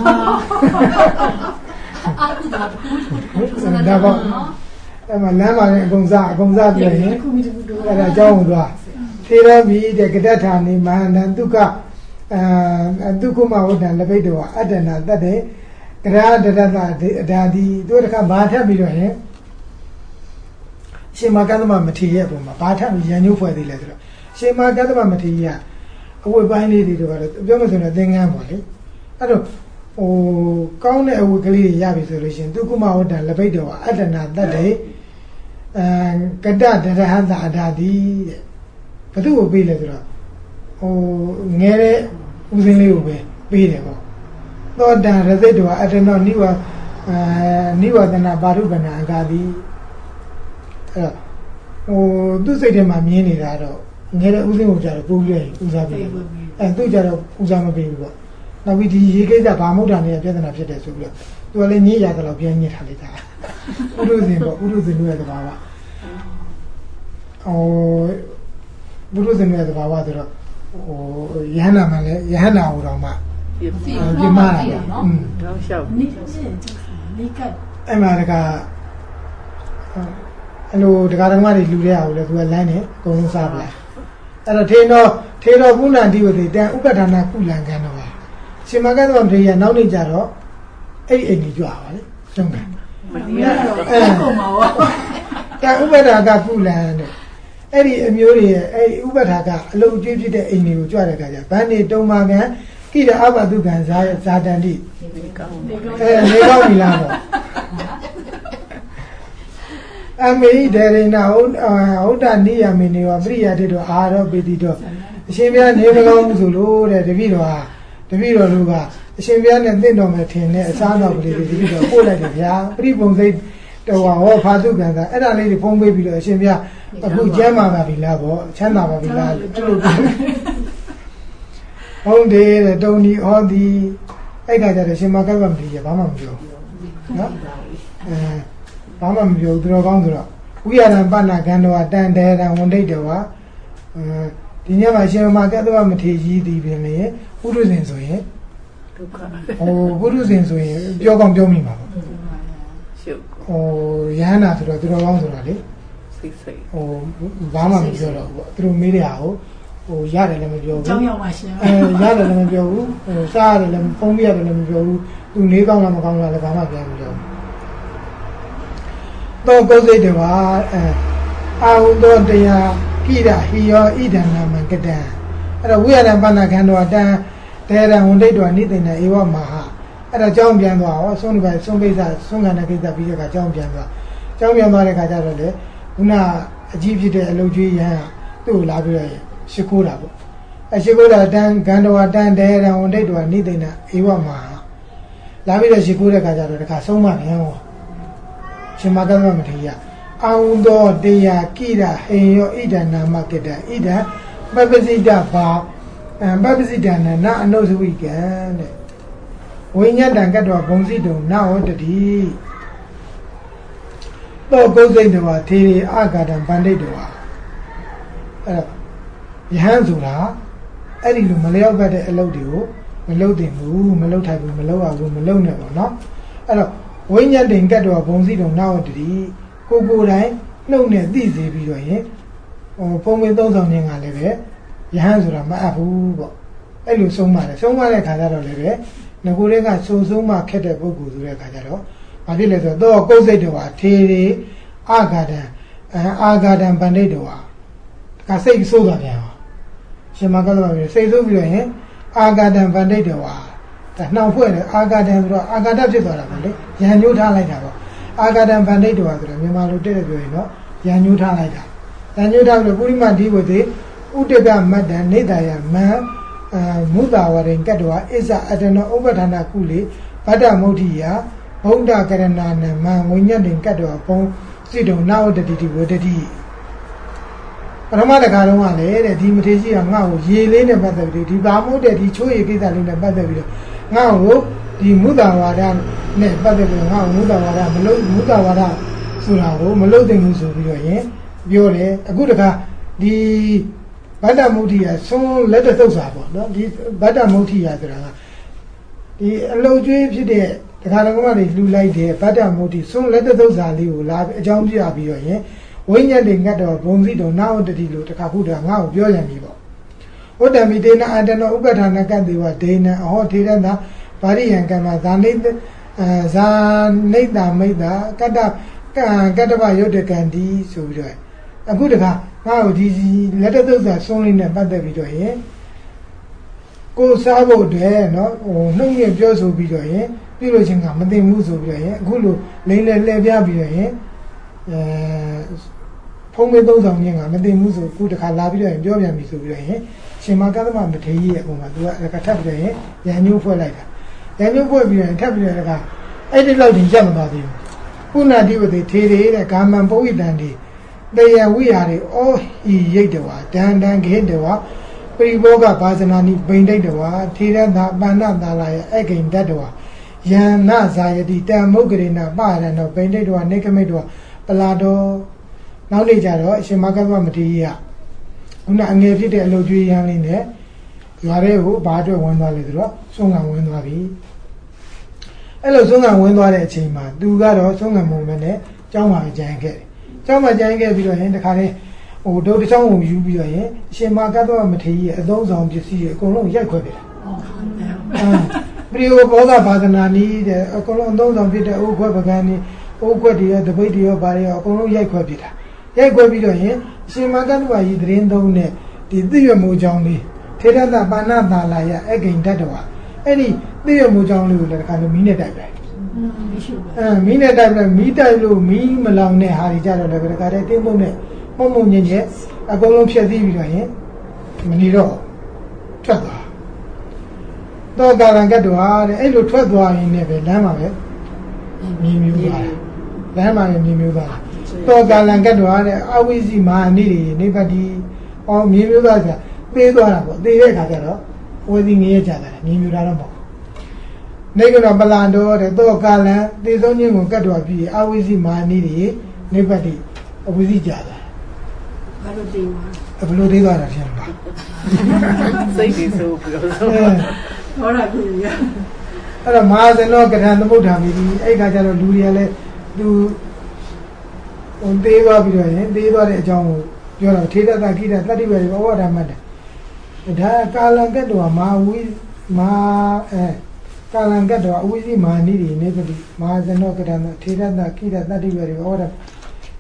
အာကုဒါဘူးဒါပေါ့အဲ့မှာလမ်းမှာလည်းအကုန်စားအကုန်စားပြီးရင်အဲ့ဒါအကြောင်းကိုသွားထေရမီတဲ့ကတ္တထာနေမဟာနံဒုက္ခအာဒုက္ခမဝတ္တံလပိတ္တဝအတ္တနာတတ်တဲ့ကရာဒတတအဒါဒီတို့တခါဘာထပ်ပြီးတော့ရင်ရှင်မကတ္တမမထေရရဲ့ပုံမှာဘာထပ်ပြီးရန်ညှို့ဖွဲ့သေးလဲဆိုတော့ရှင်မကတ္တမမထေရအဝတ်ပိုင်းလေးတွေတော့ပြောမှဆိုတော့သင်္ကန်းပါလေအဲ့တော့ဟိုကောင်းတဲ့အဝတ်ကလေးတွေရပြီဆိုလို့ရှင်ဒုက္ခမဝတ္တံလပိတ္တဝအတ္တနာတတ်တဲ့အဲကတ္တဒရဟတအဒါဒီတဲ့ဘသူ့ကိုပေးလဲဆိုတော့ဟိုငယ်တဲ့ဦးစင်းလေးကိုပဲပေးတယ်ပေါ့သောတံရသိတ္တဝအတ္တနောနိဝအာနိဝဒနာပါရုပနာအဂါတိအဲ့ဟိုသူ့စိတ်ထဲမှာမြင်နေတာတော့ငယ်တဲ့ဦးစင်းကိုကြတော့ပိုးပြည့်ဦးစားပေးအဲသူ့ကြတော့ဦးစားမပေးဘူးပေါ့နောက်ပြီးဒီရေကိစ္စဘာမဟုတ်တာနဲ့ပြဿနာဖြစ်တယ်ဆိုပြီးတော့သူကလည်းညစ်ရတယ်လို့ပြန်ညစ်ထားလိုက်တာဥဒုဇင်ပေါ့ဥဒုဇင်တို့ရဲ့သဘာဝဟိုဥဒုဇင်တို့ရဲ့သဘာဝဆိုတော့ဟိုယဟနာမှလည်းယဟနာဟိုတော့မှပြမတာပေါ့อืมတောင်းလျှောက်နိချင်းနိကတ်အဲ့မှာတကအဲ့လိုတရားဓမ္မတွေလူတဲ့အောင်လဲသူကလမ်းနေအကုန်လုံးစားပလိုက်အဲ့တော့ထေနောထေနောကုဏ္ဏတိဝတိတံဥပဋ္ဌာဏကုလံကံတော်ပါရှင်မကတ္တဝမထေရနောက်နေကြတော့အဲ့အိမ်ကြီးကြွပါလေဆုံးတယ်မဒီကတော့အဲ့ကုန်ပါဘောတံဥပဋ္ဌာကကုလံတဲ့အဲ့ဒီအမျိုးတွေရဲ့အဲ့ဒီဥပဋ္ဌာကအလုံးကျွေးဖြစ်တဲ့အိမ်တွေကိုကြွတဲ့အခါကျဗန္နေတုံမာကံကိရအဘတုကံဇာဇာတန္တိအဲနေကောင်းပြီလားပေါ့အမေဒေရိနာဟုတ်တာနိယမေနေဝပရိယတေတောအာရောပေတိတောအရှင်ဘုရားနေမကောင်းဘူးဆိုလို့တဲ့တပည့်တော်ဟာတပည့်တော်တို့ကအရှင်ဘုရားနဲ့တင့်တော်မယ်ထင်တဲ့အစားတော်ကလေးတွေတပည့်တော်ပို့လိုက်တယ်ဗျာပရိပုံစိတ်တော်ဟောဖာသုကံသာအဲ့ဒါလေးတွေဖုံးပေးပြီးတော့အရှင်ဘုရားအခုကျမ်းမာပါပြီလားပေါ့ချမ်းသာပါပြီလားသူတို့ဟုတ်တယ်တဲ့တုံဒီဟောဒီအဲ့ကကြတဲ့ရှင်မကတ္တမထေရဘာမှမပြောနော်အဲဘာမှမပြောသူတော်ကောင်းဆိုတော့ဝိရဏပဏ္ဏကံတော်တန်တေရံဝန်ဒိတ်တော်ဟာအဲဒီညမှာရှင်မကတ္တမထေရသည်ပြင်လေပုရုဇဉ်ဆိုရင်ဒုက္ခဟိုပုရုဇဉ်ဆိုရင်ပြောကောင်းပြောမိမှာပေါ့ရှုပ်ဟိုယဟနာဆိုတော့သူတော်ကောင်းဆိုတာလေစိတ်စိတ်ဟိုဘာမှမပြောတော့ဘူးပေါ့သူတို့မေးတဲ့ဟာကိုဟိုရတယ်လည်းမပြောဘူးကျောင်းရောက်ပါရှင်အဲရတယ်လည်းမပြောဘူးဟိုစားရတယ်လည်းဖုန်းပြရတယ်လည်းမပြောဘူးသူနေကောင်းလားမကောင်းလားလည်းဘာမှပြန်မပြောဘူးတော့ကိုယ်စိတ်တွေပါအဲအာဟုသောတရားကိရဟိယောဣဒံနာမကတံအဲ့တော့ဝိရဒပဏခန္ဓာတံတေရံဝန္တိတောနိသိဏဧဝမဟာအဲ့တော့ကြောင်းပြန်သွားဟောဆုံးဒီပိုင်းဆုံးကိစ္စဆုံးခန္ဓာကိစ္စပြီးတဲ့အခါကြောင်းပြန်သွားကြောင်းပြန်သွားတဲ့အခါကျတော့လေခုနအကြီးဖြစ်တဲ့အလုပ်ကြီးရဟန်းသူ့ကိုလာပြီးတော့ရှ िख ိုးတာပေါ့အရှ िख ိုးတာတန်ဂန္ဓဝတန်တေရံဝန္တိတောနိသိဏဧဝမဟာလာပြီးတော့ရှ िख ိုးတဲ့အခါကျတော့တခါဆုံးမပြန်ဟောရှင်မကသမမထေရအာဟုသောတရားကိရဟေယောဣဒံနာမကတံဣဒံပပ္ပစိတဘာပပ္ပစိတံနာအနုစဝိကံတဲ့ဝိညာတံကတ္တဝဘုံစိတုံနာဟောတတိသောကုသိတဝါထေရီအာဂါတံဗန္ဒိတဝါအဲ့ဒါယဟန်ဆိုတာအဲ့ဒီလိုမလျော့ပတ်တဲ့အလုပ်တွေကိုမလုပ်တင်ဘူးမလုပ်ထိုက်ဘူးမလုပ်ရဘူးမလုပ်နဲ့ပေါ့နော်အဲ့တော့ဝိညာတံကတ္တဝဘုံစိတုံနာဟောတတိကိုကိုယ်တိုင်နှုတ်နဲ့သိစေပြီးတော့ရင်ဟိုပုံမင်းသုံးဆောင်ခြင်းကလည်းပဲယဟန်ဆိုတာမအပ်ဘူးပေါ့အဲ့လိုဆုံးပါတယ်ဆုံးမတဲ့ခါကျတော့လည်းပဲငကိုယ်တွေကစုံဆုံးမှခက်တဲ့ပုဂ္ဂိုလ်ဆိုတဲ့ခါကျတော့ဘာဖြစ်လဲဆိုတော့ကုသိတဝါထေရီအာဂါတံအာဂါတံဗန္ဒိတဝါကစိတ်ဆိုးသွားပြန်အောင်ရှင်မကလည်းပဲစိတ်ဆိုးပြီးတော့ရင်အာဂါတံဗန္ဒိတဝါဒါနှောင်ဖွဲ့တယ်အာဂါတံဆိုတော့အာဂါတဖြစ်သွားတာပေါ့လေရန်ညှိုးထားလိုက်တာပေါ့အာဂါတံဗန္ဒိတဝါဆိုတော့မြန်မာလိုတဲ့ပြောရင်တော့ရန်ညှိုးထားလိုက်တာရန်ညှိုးထားပြီးတော့ပုရိမဒီဝတိဥတ္တကမတ္တနေတယမံအာမုသာဝရင်ကတ္တဝအစ္ဆအတနောဥပဋ္ဌာနာကုလေဗတ္တမုဋ္ဌိယဘုဒ္ဓကရဏနာမံဝိညာဉ်ကတ္တဝဘုံစိတုံနာဝတ္တိတိဝတ္တိပရမတခါလုံးကလည်းတဲ့ဒီမထေရှိကငါ့ကိုရေလေးနဲ့ပတ်သက်ပြီးဒီဘာမို့တဲ့ဒီချိုးရကိစ္စလေးနဲ့ပတ်သက်ပြီးတော့ငါ့ကိုဒီမုသာဝါဒနဲ့ပတ်သက်ပြီးငါ့ကိုမုသာဝါဒမလို့မုသာဝါဒဆိုတာကိုမလို့သိဘူးဆိုပြီးတော့ရင်ပြောတယ်အခုတခါဒီဗတ္တမုဋ္ဌိယဆုံးလက်တသုတ်စာပေါ့နော်ဒီဗတ္တမုဋ္ဌိယဆိုတာကဒီအလုတ်ကျွေးဖြစ်တဲ့တခါတော့ကမှတွေလှူလိုက်တယ်ဗတ္တမုဋ္ဌိဆုံးလက်တသုတ်စာလေးကိုလာအကြောင်းပြပြီးတော့ရင်ဝိညာဉ်တွေငတ်တော့ဘုံစီတော်နာဝတ္တိလို့တခါခုတည်းငါ့ကိုပြောရမည်ပေါ့ဝတ္တမိတေနအတနောဥပဋ္ဌာနကတေဝဒေနအဟောထေရနာဗာရိယံကမ္မဇာနိအဲဇာနိတမိတ်တာကတ္တကတ္တဗယုတ်တကံဒီဆိုပြီးတော့အခုတခါငါ့ကိုဒီလက်တသုတ်စာဆုံးလေးနဲ့ပတ်သက်ပြီးတော့ရင်ကိုစားဖို့တည်းနော်ဟိုနှုတ်ရပြောဆိုပြီးတော့ရင်ပြုလို့ချင်းကမသိဘူးဆိုပြီးတော့ရင်အခုလိုလိမ့်လဲလှည့်ပြပြီးတော့ရင်အဲဖုံးမေးသုံးဆောင်ခြင်းကမသိဘူးဆိုအခုတခါလာပြီးတော့ရင်ပြောပြန်ပြီဆိုပြီးတော့ရင်ရှင်မကသမမထေရရဲ့အပေါ်မှာသူကထပ်ပြီးတော့ရင်ရန်ညှိုးဖွဲ့လိုက်တာရန်ညှိုးဖွဲ့ပြီးတော့ထပ်ပြီးတော့တခါအဲ့ဒီလောက်တင်ရက်မသွားသေးဘူးခုနတိဝတိထေရတဲ့ဂါမံပဝိတံဒီတရားဝိဟာရီဩဟိရိတ်တဝါဒန္တံခေတဝါပရိဘောဂဘာဇနာနိဗိန္ဒိတဝါထေရနာပဏ္ဏသာလာယအဂိန်တတဝါယန္နဇာယတိတံမုဂ္ဂရေနပရဏောဗိန္ဒိတဝါနေကမိတဝါပလာတော်နောက်နေ့ကျတော့အရှင်မကသမမထေရခုနအငယ်ဖြစ်တဲ့အလုပ်ကျွေးရန်လေးနဲ့ရွာထဲကိုဘာအတွက်ဝင်သွားလဲဆိုတော့ဆုံးကံဝင်သွားပြီအဲ့လိုဆုံးကံဝင်သွားတဲ့အချိန်မှာသူကတော့ဆုံးကံမုံမဲ့နဲ့ကျောင်းမှာကြံခဲ့တယ်ကျောင်းမှာကြံခဲ့ပြီးတော့ရင်တခါလေးဟိုဒုတ်တစ်ချောင်းကိုယူပြီးတော့ရင်အရှင်မကသမမထေရရဲ့အသုံးဆောင်ပစ္စည်းတွေအကုန်လုံးရိုက်ခွဲပြတယ်ပရိယောဘောဂဘာသနာနီးတဲ့အကုန်လုံးအသုံးဆောင်ဖြစ်တဲ့အိုးခွဲပကံနီးအိုးခွက်တွေရောတပိတ်တွေရောဘာတွေရောအကုန်လုံးရိုက်ခွဲပြတာရိုက်ခွဲပြီးတော့ရင်အရှင်မကသမကြီးသတင်းသုံးနဲ့ဒီသိရမိုးချောင်းလေးထေရတပါဏသာလာယအဂိန်တတဝါအဲ့ဒီသိရမိုးချောင်းလေးကိုလည်းတခါလို့မီးနဲ့တိုက်လိုက်အဲမီးနဲ့တိုက်လိုက်မီးတိုက်လို့မီးမလောင်တဲ့ဟာတွေကြတော့လည်းတခါတည်းတင်းပုံနဲ့ပုံပုံညင်ညက်အကုန်လုံးဖြည့်သိပြီးတော့ရင်မနေတော့ထွက်သွားတော့ကာလံကတ်တော်ဟာတဲ့အဲ့လိုထွက်သွားရင်လည်းပဲလမ်းမှာပဲမြင်မျိုးသွားလမ်းမှာမြင်မျိုးသွားတော့ကာလံကတ်တော်ဟာတဲ့အဝိဇ္ဇိမာနိရိနိဗ္ဗတိအောင်မြင်မျိုးသွားဆိုတာသေးသွားတာပေါ့သေးတဲ့အခါကျတော့ဝေစီငရဲကြတာမြင်မျိုးတာတော့ပေါ့နေကတော့ပလန်တော်တဲ့တော့ကာလံသေဆုံးခြင်းကိုကတ်တော်ပြီးအဝိဇ္ဇိမာနိရိနိဗ္ဗတိအဝိဇ္ဇိကြတာဘာလို့သေးမှာဘယ်လိုသေးသွားတာထင်ပါစိတ်ကြီးဆိုပြောဆိုဟောတာပြည်ရအဲ့တော့မဟာဇနောကထံသမုဒ္ဓါမီဒီအဲ့ခါကျတော့လူတွေကလည်းသူဟိုသေးသွားပြီးတော့ရင်သေးသွားတဲ့အကြောင်းကိုပြောတော့ထေရတခိတတတိဝေဘဝဓမ္မတဒါကာလံကတ္တဝမဟာဝိမဟာအဲကာလံကတ္တဝအဝိဇ္ဇိမာနိရိနေပတိမဟာဇနောကထံထေရတခိတတတိဝေဘဝဓမ္မ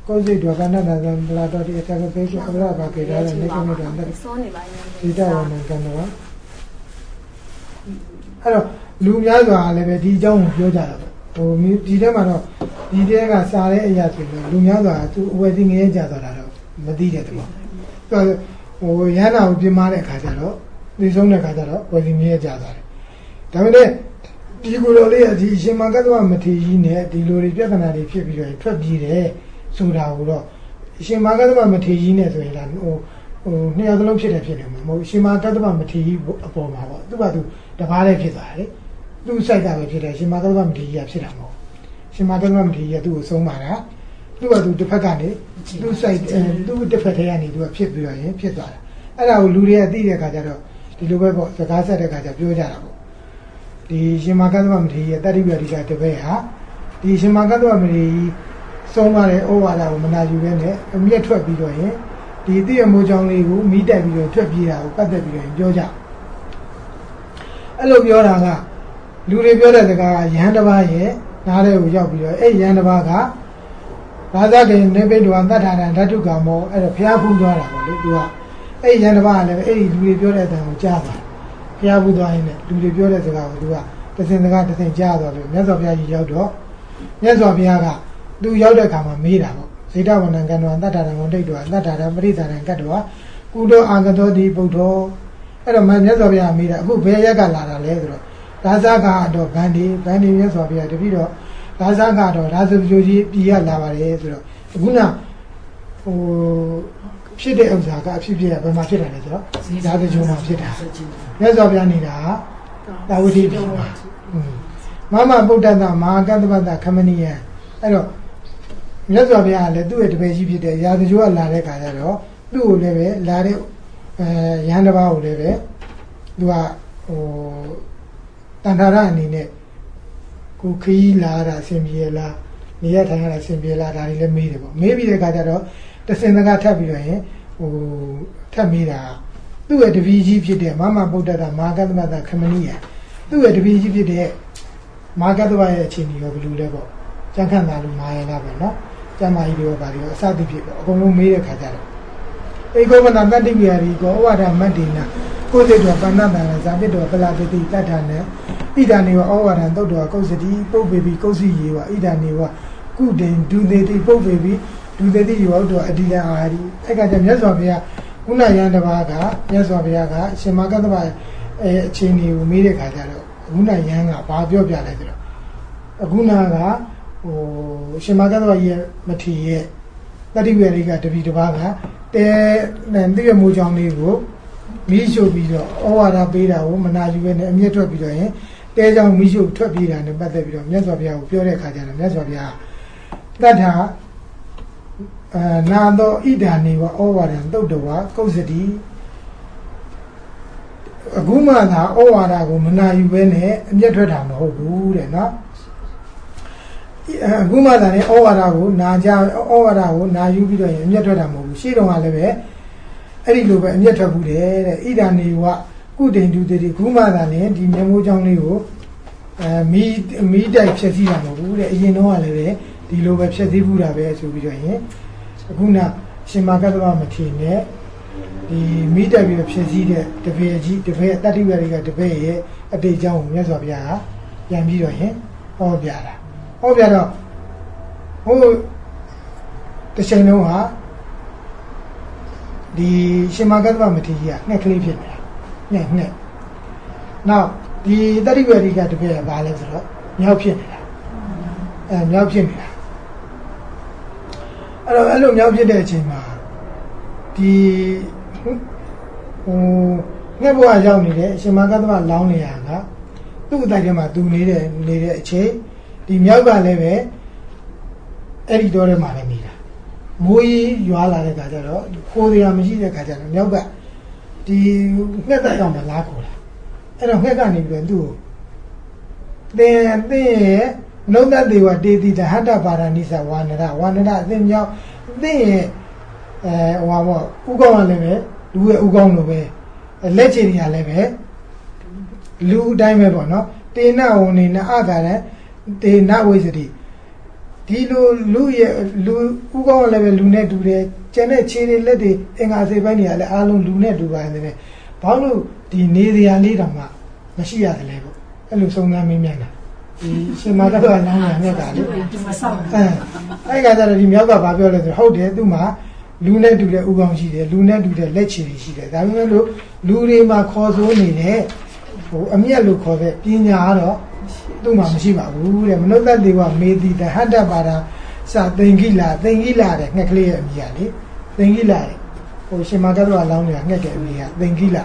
ကိုယ်စိတ်တော်ကနတ်သာဘလာတော်ဒီအတကပေးဆိုအဘရဘာကေဒါနဲ့နေကနေတော့တယ်ဒီတော်ဝန်ကန်တော့အဲ့တော့လူများစွာလည်းပဲဒီအကြောင်းကိုပြောကြတာဟိုဒီထဲမှာတော့ဒီထဲကစားတဲ့အရာဆိုတော့လူများစွာသူအဝယ်သိငရဲကြသွားတာတော့မသိတဲ့တဘောဟိုရဟန္တာကိုပြင်မာတဲ့အခါကျတော့သိဆုံးတဲ့အခါကျတော့ဝယ်သိငရဲကြသွားတယ်ဒါပေမဲ့ဒီကိုယ်တော်လေးကဒီရှင်မကတ္တဝမထေရကြီးနဲ့ဒီလိုတွေပြဿနာတွေဖြစ်ပြီးတော့ထွက်ပြေးတယ်ဆိုတာကိုတော့ရှင်မကတ္တဝမထေရကြီးနဲ့ဆိုရင်ဒါဟိုဟိုနှစ်ယောက်သလုံးဖြစ်တယ်ဖြစ်တယ်မဟုတ်ရှင်မကတ္တဝမထေရကြီးအပေါ်မှာပေါ့သူကသူတပားလေးဖြစ်သွားတယ်သူစိုက်ကပဲဖြစ်တယ်ရှင်မကတ္တဝမထေရကြီးကဖြစ်တာမဟုတ်ရှင်မကတ္တဝမထေရကြီးကသူ့ကိုဆုံးပါတာသူကသူတစ်ဖက်ကနေသူစိုက်သူတစ်ဖက်ထဲကနေသူကဖြစ်ပြီးတော့ရင်ဖြစ်သွားတာအဲ့ဒါကိုလူတွေကသိတဲ့အခါကျတော့ဒီလိုပဲပေါ့စကားဆက်တဲ့အခါကျပြောကြတာပေါ့ဒီရှင်မကတ္တဝမထေရကြီးတတိပ္ပတိကတပည့်ဟာဒီရှင်မကတ္တဝမထေရကြီးဆုံးပါတဲ့ဩဝါဒကိုမနာယူဘဲနဲ့အမျက်ထွက်ပြီးတော့ရင်ဒီတိရမိုးချောင်းလေးကိုမိတက်ပြီးတော့ထွက်ပြေးတာကိုပတ်သက်ပြီးတော့ပြောကြအဲ့လိုပြောတာကလူတွေပြောတဲ့စကားကယဟန်တစ်ပါးရဲ့နားထဲကိုရောက်ပြီးတော့အဲ့ယဟန်တစ်ပါးကဘာသာကိနေပိတ္တဝသတ္ထာရံဓာတုကမောအဲ့တော့ဘုရားဖူးသွားတာပေါ့လေသူကအဲ့ယဟန်တစ်ပါးကလည်းအဲ့ဒီလူတွေပြောတဲ့အတန်ကိုကြားတာဘုရားဖူးသွားရင်လည်းလူတွေပြောတဲ့စကားကိုသူကတစင်စကားတစင်ကြားသွားလို့မြတ်စွာဘုရားကြီးရောက်တော့မြတ်စွာဘုရားကသူရောက်တဲ့အခါမှာမေးတာပေါ့ဇေတဝဏံကံတော်တတ္ထာရံဝဋ္ဌိတောတတ္ထာရံပရိသရံကတ္တောကုတောအာဂတောတိပုဒ္ဓောအဲ့တော့မြတ်စွာဘုရားမေးတာအခုဘယ်ရက်ကလာတာလဲဆိုတော့ဒါဇကတော့ဗန္ဒီဗန္ဒီမြတ်စွာဘုရားတပည့်တော့ဒါဇကတော့ဒါဆိုပြိုကြီးပြည်ရလာပါတယ်ဆိုတော့အခုနဟိုဖြစ်တဲ့ဥစ္စာကအဖြစ်ဖြစ်ရဘယ်မှာဖြစ်တာလဲဆိုတော့ဒါဇဂျုံမှာဖြစ်တာမြတ်စွာဘုရားနေတာတာဝတိပြည်မှာမမဗုဒ္ဓတမဟာကတ္တပတ္တခမနိယအဲ့တော့မြတ်စွာဘုရားကလည်းသူ့ရဲ့တပည့်ကြီးဖြစ်တဲ့ရာဇဂျိုးကလာတဲ့ခါကျတော့သူ့ကိုလည်းပဲလာတဲ့အဲရဟန်းတစ်ပါးကိုလည်းပဲသူကဟိုတန်ထာရအနေနဲ့ကိုခီးလာတာအဆင်ပြေလားနေရထိုင်ရတာအဆင်ပြေလားဒါတွေလည်းမေးတယ်ပေါ့မေးပြီးတဲ့ခါကျတော့တစင်တကာထပ်ပြီးတော့ရင်ဟိုထပ်မေးတာသူ့ရဲ့တပည့်ကြီးဖြစ်တဲ့မမဗုဒ္ဓတာမဟာကတ္တပတ္တခမနိယသူ့ရဲ့တပည့်ကြီးဖြစ်တဲ့မဟာကတ္တဝရဲ့အခြေအနေရောဘယ်လိုလဲပေါ့ကျန်ခန့်တာလို့မာယာလားပဲเนาะကျမ်းမာကြီးတွေရောဗာတွေရောအစသဖြင့်ပေါ့အကုန်လုံးမေးတဲ့ခါကျတော့ဧကောမနာတတ္တိဝိယာရီကောဩဝါဒမတ္တိနာကိုယ်စိတ်တော်ပဏ္ဏတံဇာပိတော်ပလာတိတိတတ္ထာနံဣဒာနေဝဩဝါဒံသုတ်တော်ကုသတိပုပ္ပေပိကုသိယေဝဣဒာနေဝကုတေဒုသေတိပုပ္ပေပိဒုသေတိယောတော်အတိလအာဟာရီအဲ့ကကြမြတ်စွာဘုရားခုနရန်တစ်ပါးကမြတ်စွာဘုရားကရှင်မကတ္တဗအဲအခြေအနေကိုမေးတဲ့ခါကျတော့ခုနရန်ကဘာပြောပြလဲဆိုတော့အခုနကဟိုရှင်မကတ္တဗရဲ့မထီရဲ့တတိဝေရိကတပီတစ်ပါးကတဲနဲ့တိရမိုးချောင်းလေးကိုမီးရှို့ပြီးတော့ဩဝါဒပေးတာကိုမနာယူဘဲနဲ့အမျက်ထွက်ပြီးတော့ရင်တဲချောင်းမီးရှို့ထွက်ပြေးတာနဲ့ပတ်သက်ပြီးတော့မြတ်စွာဘုရားကိုပြောတဲ့ခါကျတော့မြတ်စွာဘုရားတတ္ထာအာနာသောဣဒာနေဝဩဝါဒံသုတ်တော်ကုသတိအခုမှသာဩဝါဒကိုမနာယူဘဲနဲ့အမျက်ထွက်တာမဟုတ်ဘူးတဲ့နော်အခုမှသာလည်းဩဝါဒကိုနာကြဩဝါဒကိုနာယူပြီးတော့ရင်အမျက်ထွက်တာမဟုတ်ဘူးရှေ့တုန်းကလည်းပဲအဲ့ဒီလိုပဲအမျက်ထွက်ဘူးတဲ့ဣဒာနေဝကုတိန်ဒုတိခုမှသာလည်းဒီမျက်မိုးချောင်းလေးကိုအဲမီးမီးတိုက်ဖြည့်ဆည်းတာမဟုတ်ဘူးတဲ့အရင်တော့ကလည်းပဲဒီလိုပဲဖြည့်ဆည်းဘူးတာပဲဆိုပြီးတော့ရင်အခုနရှင်မကတ္တဗမထေရနဲ့ဒီမိတက်ပြီးတော့ဖြည့်ဆည်းတဲ့တပည့်ကြီးတပည့်တတ္တိဝရိကတပည့်ရဲ့အတိတ်အကြောင်းကိုမြတ်စွာဘုရားကပြန်ပြီးတော့ရင်ဟောပြတာဟောပြတော့ဟိုတစ်ချိန်လုံးဟာဒီရှင်မကတ္တဗမထေရကြီးကငှက်ကလေးဖြစ်နေတာငှက်ငှက်နောက်ဒီတတ္တိဝရိကတပည့်ကဘာလဲဆိုတော့မြောက်ဖြစ်နေတာအဲမြောက်ဖြစ်နေတာအဲ့တော့အဲ့လိုမြောက်ဖြစ်တဲ့အချိန်မှာဒီဟိုငှက်ဘဝရောက်နေတဲ့အရှင်မကတ္တဗလောင်းနေရတာသူ့အတိုက်ထဲမှာသူနေတဲ့နေတဲ့အချိန်ဒီမြောက်ကလည်းပဲအဲ့ဒီတော့ထဲမှာလည်းနေတာမိုးကြီးရွာလာတဲ့ခါကျတော့ခိုးစရာမရှိတဲ့ခါကျတော့မြောက်ကဒီငှက်တိုက်အောင်မလားခေါ်တာအဲ့တော့ငှက်ကနေပြီးတော့သူ့ကိုသင်သင်ရဲ့နုဿတေဝတေတိတဟတ္တပါရဏိသဝါနရဝါနရအသင်မြောက်သင်ရဲ့အဲဟိုပါဥကောင်းကလည်းပဲလူရဲ့ဥကောင်းလိုပဲလက်ချေတွေကလည်းပဲလူအတိုင်းပဲပေါ့နော်တေနဝနေနအာဂရတေနဝိစတိဒီလိုလူရဲ့လူဥကောင်းလည်းပဲလူနဲ့တူတယ်ကျန်တဲ့ခြေတွေလက်တွေအင်္ဂါစိတ်ပိုင်းတွေကလည်းအားလုံးလူနဲ့တူပါတယ်ဘာလို့ဒီနေစရာလေးတောင်မှမရှိရတယ်လေပေါ့အဲ့လိုစုံစမ်းမင်းမြန်တာဒီရှင်မာကတော့လောင်းရမြတ်တာလေအဲအဲ့ကကြတော့ဒီမြောက်ကဘာပြောလဲဆိုဟုတ်တယ်သူ့မှာလူနဲ့တူတဲ့ဥကောင်းရှိတယ်လူနဲ့တူတဲ့လက်ခြေတွေရှိတယ်ဒါပေမဲ့လို့လူတွေမှာခေါ်ဆိုးနေတဲ့ဟိုအမျက်လို့ခေါ်တဲ့ပညာကတော့သူ့မှာမရှိပါဘူးတဲ့မနုဿတ်သေးဝမေတိတဟတ္တပါဒစသင်္ကိလာသင်္ကိလာတဲ့ငှက်ကလေးရဲ့အမိရလေသင်္ကိလာရဲ့ဟိုရှင်မာကတော့လောင်းနေတာငှက်တဲ့အမိရသင်္ကိလာ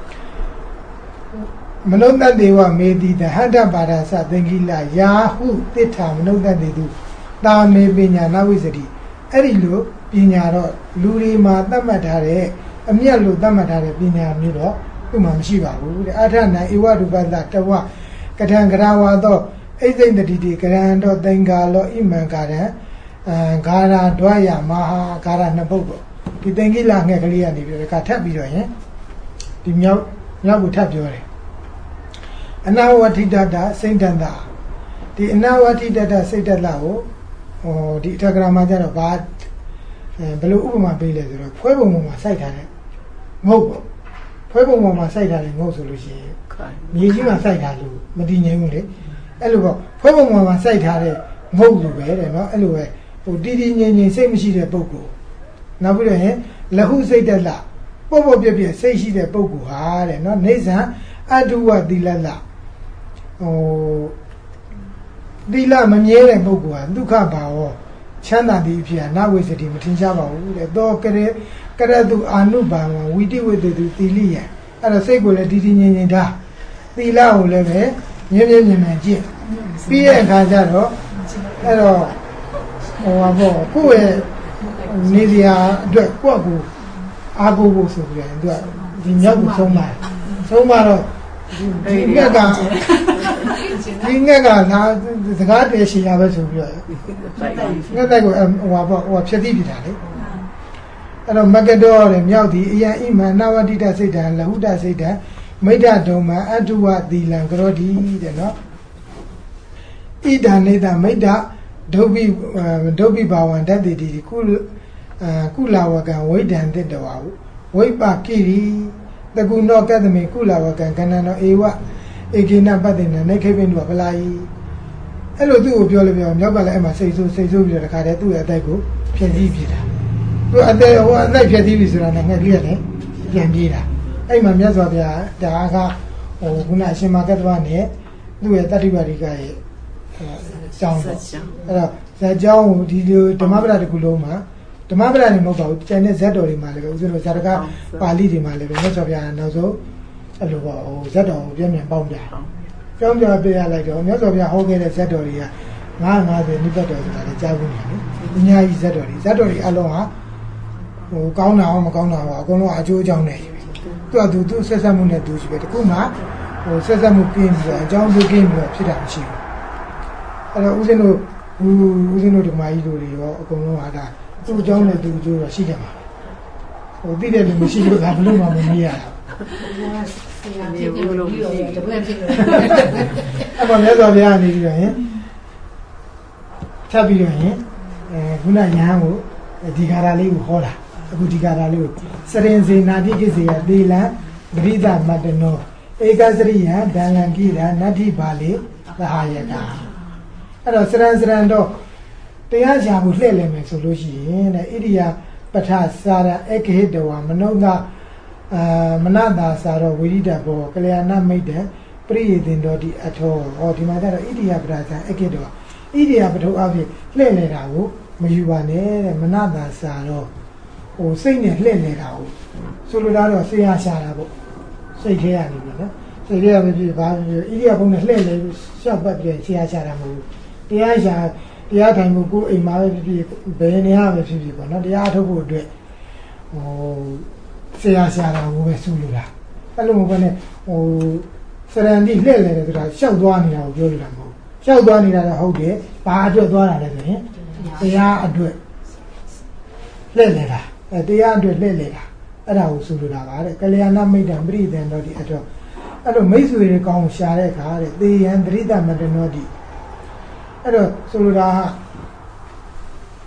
မနုဿတ်သေးဝမေတိတဟတ္တပါဒစသင်္ကိလာယာဟုတိဋ္ဌာမနုဿတ်သေးသူတာမေပညာနဝိစတိအဲ့ဒီလိုပညာတော့လူတွေမှာသတ်မှတ်ထားတဲ့အမျက်လို့သတ်မှတ်ထားတဲ့ပညာမျိုးတော့သူ့မှာမရှိပါဘူးတဲ့အထနာဧဝရူပသတဝကထံကရဝါသောအိသိမ့်တတိတိကရံတော့သင်္ကာလောဣမံကာရံအာဂါရာဒွါယမဟာဂါရနှစ်ပုဒ်ပေါ့ဒီသင်္ကိလာငှက်ကလေးကနေပြီးတော့ကထပ်ပြီးတော့ရင်ဒီမြောက်မြောက်ကိုထပ်ပြောတယ်အနာဝတိတတစိတ်တန္တာဒီအနာဝတိတတစိတ်တတကိုဟိုဒီအထက်ကရာမှာကျတော့ဘာဘယ်လိုဥပမာပေးလဲဆိုတော့ဖွဲပုံပေါ်မှာစိုက်ထားတဲ့ငုတ်ပေါ့ဖွဲပုံပေါ်မှာစိုက်ထားတဲ့ငုတ်ဆိုလို့ရှိရင်မြေကြီးမှာစိုက်ထားလို့မတည်ငြိမ်ဘူးလေအဲ့လိုပေါ့ဖွဲပုံပေါ်မှာစိုက်ထားတဲ့ငုတ်လိုပဲတဲ့နော်အဲ့လိုပဲဟိုတည်တည်ငြိမ်ငြိမ်စိတ်မရှိတဲ့ပုဂ္ဂိုလ်နောက်ပြီးတော့ရင်လဟုစိတ်တလပေါ့ပေါ့ပြက်ပြက်စိတ်ရှိတဲ့ပုဂ္ဂိုလ်ဟာတဲ့နော်နေဇံအတုဝတိလလဟိုသီလမမြဲတဲ့ပုဂ္ဂိုလ်ဟာဒုက္ခဘာဝချမ်းသာသည်ဖြစ်နာဝိစတိမထင်ရှားပါဘူးတဲ့တော့ကရကရတုအာနုဘာဝဝိတိဝိတေတုသီလိယအဲ့တော့စိတ်ကိုလည်းတည်တည်ငြိမ်ငြိမ်ထားသီလကိုလည်းပဲမြဲမြဲမြံမြံကျင့်ပြီးရဲ့အခါကျတော့အဲ့တော့ဟိုပါပေါ့ကိုယ့်ရဲ့နေစရာအတွက်ကိုယ့်ကိုအားကိုးဖို့ဆိုပြီးရင်သူကဒီမြောက်ကိုဆုံးပါဆုံးပါတော့ဒီငက်ကဒီငက်ကငါစကားတည်းရှိရပဲဆိုပြီးတော့ငက်တိုက်ကိုဟိုပါပေါ့ဟိုဖြည့်သိပြတာလေအဲ့တော့မကတော်တဲ့မြောက်ဒီအယံဣမံနဝတိတစိတ်တံလဟုတစိတ်တံမိဒ္ဒဒုံမံအတုဝသီလံကရောတိတဲ့နော်ဣဒာနေတမိဒ္ဒဒုဗ္ဗိဒုဗ္ဗိဘာဝံတတ္တိတိကုအာကုလဝကံဝိဒံတတဝဟုဝိပကိရိတကုနောကတမေကုလဝကံကဏ္ဍနောဧဝဧကိနပတ္တိနနေခိပင်တုဗလာယီအဲ့လိုသူ့ကိုပြောလို့ပြောမြောက်ကလည်းအဲ့မှာစိတ်ဆိုးစိတ်ဆိုးပြီးတော့တခါတည်းသူ့ရဲ့အသက်ကိုဖြည့်ဆည်းပြတာသူအသက်ဟိုအသက်ဖြည့်ဆည်းပြီဆိုတာနဲ့ငှက်ကြီးရတယ်ပြန်ပြေးတာအဲ့မှာမြတ်စွာဘုရားဒါကဟိုခုနအရှင်မကတ္တဝနဲ့သူ့ရဲ့တတ္တိပါရိကရဲ့ကျောင်းပေါ့အဲ့တော့ဇာကျောင်းကိုဒီလိုဓမ္မပဒတကူလုံးမှာဓမ္မပဒနေမဟုတ်ပါဘူးကျန်တဲ့ဇတ်တော်တွေမှာလည်းဦးဇင်းတို့ဇာတကပါဠိတွေမှာလည်းမြတ်စွာဘုရားနောက်ဆုံးအဲ့လိုပေါ့ဟိုဇတ်တော်ကိုပြန်ပြန်ပေါင်းပြပြောင်းပြပေးရလိုက်တော့မြတ်စွာဘုရားဟောခဲ့တဲ့ဇတ်တော်တွေကငါးငါးဆယ်နိဗ္ဗာန်တော်ဆိုတာလည်းကြားဘူးနေတယ်အများကြီးဇတ်တော်တွေဇတ်တော်တွေအလုံးဟာဟိုကောင်းတာအောင်မကောင်းတာအောင်အကုန်လုံးအကျိုးအကြောင်းနဲ့သူကသူသူဆက်ဆက်မှုနဲ့သူရှိပဲတခုမှဟိုဆက်ဆက်မှုကင်းပြီးတော့အကြောင်းသူကင်းပြီးတော့ဖြစ်တာမရှိဘူးအဲ့တော့ဦးဇင်းတို့ဦးဇင်းတို့ဓမ္မကြီးတို့တွေရောအကုန်လုံးဟာဒါသူ့အကြောင်းနဲ့သူ့အကျိုးတော့ရှိကြမှာဟိုသိတဲ့လူမရှိလို့ဒါဘလို့မှမမေးရတာဖြစ်ဖြစ်လို့ပြီးတော့တပည့်ဖြစ်လို့အဲ့ပေါ်မြတ်စွာဘုရားနေပြီးတော့ရင်ထပ်ပြီးတော့ရင်အဲခုနညာကိုဒီကာရာလေးကိုဟောတာအခုဒီကာရာလေးကိုစရင်စေနာတိကိစေယသေလံဂရိသမတ္တနောဧကစရိယံဒံလံကိရနတ္ထိပါလေသဟာယကအဲ့တော့စရံစရံတော့တရားရှာဖို့လှည့်လည်မယ်ဆိုလို့ရှိရင်တဲ့ဣရိယာပဋ္ဌစာရအခေတဝမနုဿအာမနတာစာရောဝိရိဒဘောကလျာဏမိတ်တပရိယေတင်တော်ဒီအထောဟောဒီမှာကျတော့ဣရိယာပဋ္ဌစာအခေတဝဣရိယာပဋ္ဌအဖြစ်လှည့်လည်တာကိုမယူပါနဲ့တဲ့မနတာစာရောဟိုစိတ်နဲ့လှည့်လည်တာကိုဆိုလိုတာတော့ဆရာရှာတာပေါ့စိတ်ထဲရနေပြီနော်စိတ်ထဲရပဲဖြစ်ပါဣရိယာပုံနဲ့လှည့်လည်ရှောက်ပတ်ပြီးဆရာရှာတာမဟုတ်ဘူးတရားရှာတရားထိုင်မှုကိုအိမ်မှာပဲဖြစ်ဖြစ်ဘယ်နေရာပဲဖြစ်ဖြစ်ပေါ့နော်တရားထုတ်ဖို့အတွက်ဟိုဆရာဆရာတော်ကိုပဲဆူလို့လားအဲ့လိုမဟုတ်ဘဲနဲ့ဟိုစရံတိလှည့်လေတယ်ဆိုတာရှောက်သွားနေတာကိုပြောလို့တာမဟုတ်ရှောက်သွားနေတာတော့ဟုတ်တယ်ဘာအတွက်သွားတာလဲဆိုရင်တရားအတွက်လှည့်လေတာအဲတရားအတွက်လှည့်လေတာအဲ့ဒါကိုဆူလို့တာပါတဲ့ကလျာဏမိတ်တံပရိသင်တော်ဒီအဲ့တော့အဲ့တော့မိတ်ဆွေတွေကောင်းရှာတဲ့ခါတဲ့သေယံတရိတမတ္တနောတိအဲ့တော့ဆိုလိုတာဟ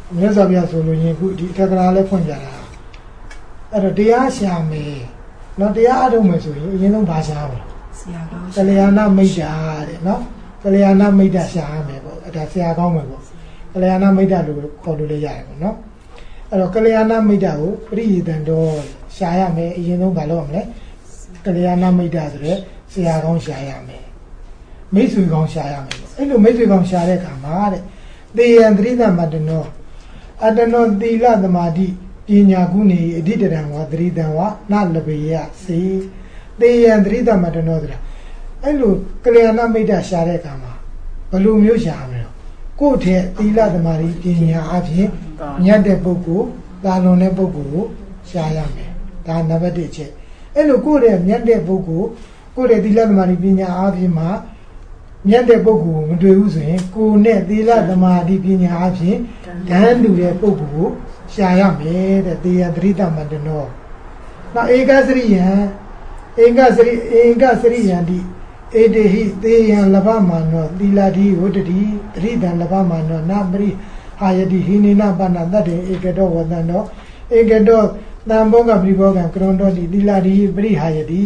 မြတ်စွာဘုရားဆိုလို့ရင်ခုဒီထက်ကရာလည်းဖွင့်ကြတာအဲ့တော့တရားရှာမယ်နော်တရားအထုတ်မယ်ဆိုရင်အရင်ဆုံးဘာရှာမလဲဆရာကောင်းကလျာဏမိတ်တာတဲ့နော်ကလျာဏမိတ်တာရှာရမယ်ပေါ့အဲ့ဒါဆရာကောင်းမယ်ပေါ့ကလျာဏမိတ်တာလို့ခေါ်လို့လည်းရတယ်ပေါ့နော်အဲ့တော့ကလျာဏမိတ်တာကိုပရိယေတံတော်ရှာရမယ်အရင်ဆုံးဘာလုပ်ရမလဲကလျာဏမိတ်တာဆိုတဲ့ဆရာကောင်းရှာရမယ်မိတ်ဆွေကောင်းရှာရမယ်ပေါ့အဲ့လိုမိတ်ဆွေကောင်းရှာတဲ့အခါမှာတဲ့သေယံသတိသမတ္တနောအတ္တနောသီလသမာဓိပညာကုဏီအဓိတရံဝါသတိတံဝါနလဘေယစေသေယံသတိသမတ္တနောဆိုတာအဲ့လိုကလျာဏမိတ်တာရှာတဲ့အခါမှာဘယ်လိုမျိုးရှာမလဲကိုယ့်ထက်သီလသမာဓိပညာအပြင်ညတ်တဲ့ပုဂ္ဂိုလ်တာလွန်တဲ့ပုဂ္ဂိုလ်ကိုရှာရမယ်ဒါနံပါတ်တစ်ချက်အဲ့လိုကိုယ့်ရဲ့ညတ်တဲ့ပုဂ္ဂိုလ်ကိုယ့်ရဲ့သီလသမာဓိပညာအပြင်မှာညတ်တဲ့ပုဂ္ဂိုလ်မတွေ့ဘူးဆိုရင်ကိုယ်နဲ့သီလသမာဓိပညာအပြင်ဓာန်တူတဲ့ပုဂ္ဂိုလ်ကိုရှာရမယ်တဲ့သေယသတိသမတ္တနောနောက်ဧကစရိယံဧကစရိဧကစရိယံတိဧတေဟိသေယံလဘမာနောသီလာတိဝတ္တိသတိတံလဘမာနောနပရိဟာယတိဟိနိနပနာတတ္တေဧကတောဝတ္တနောဧကတောသံဘောကပရိဘောကံကရုံတောတိသီလာတိပရိဟာယတိ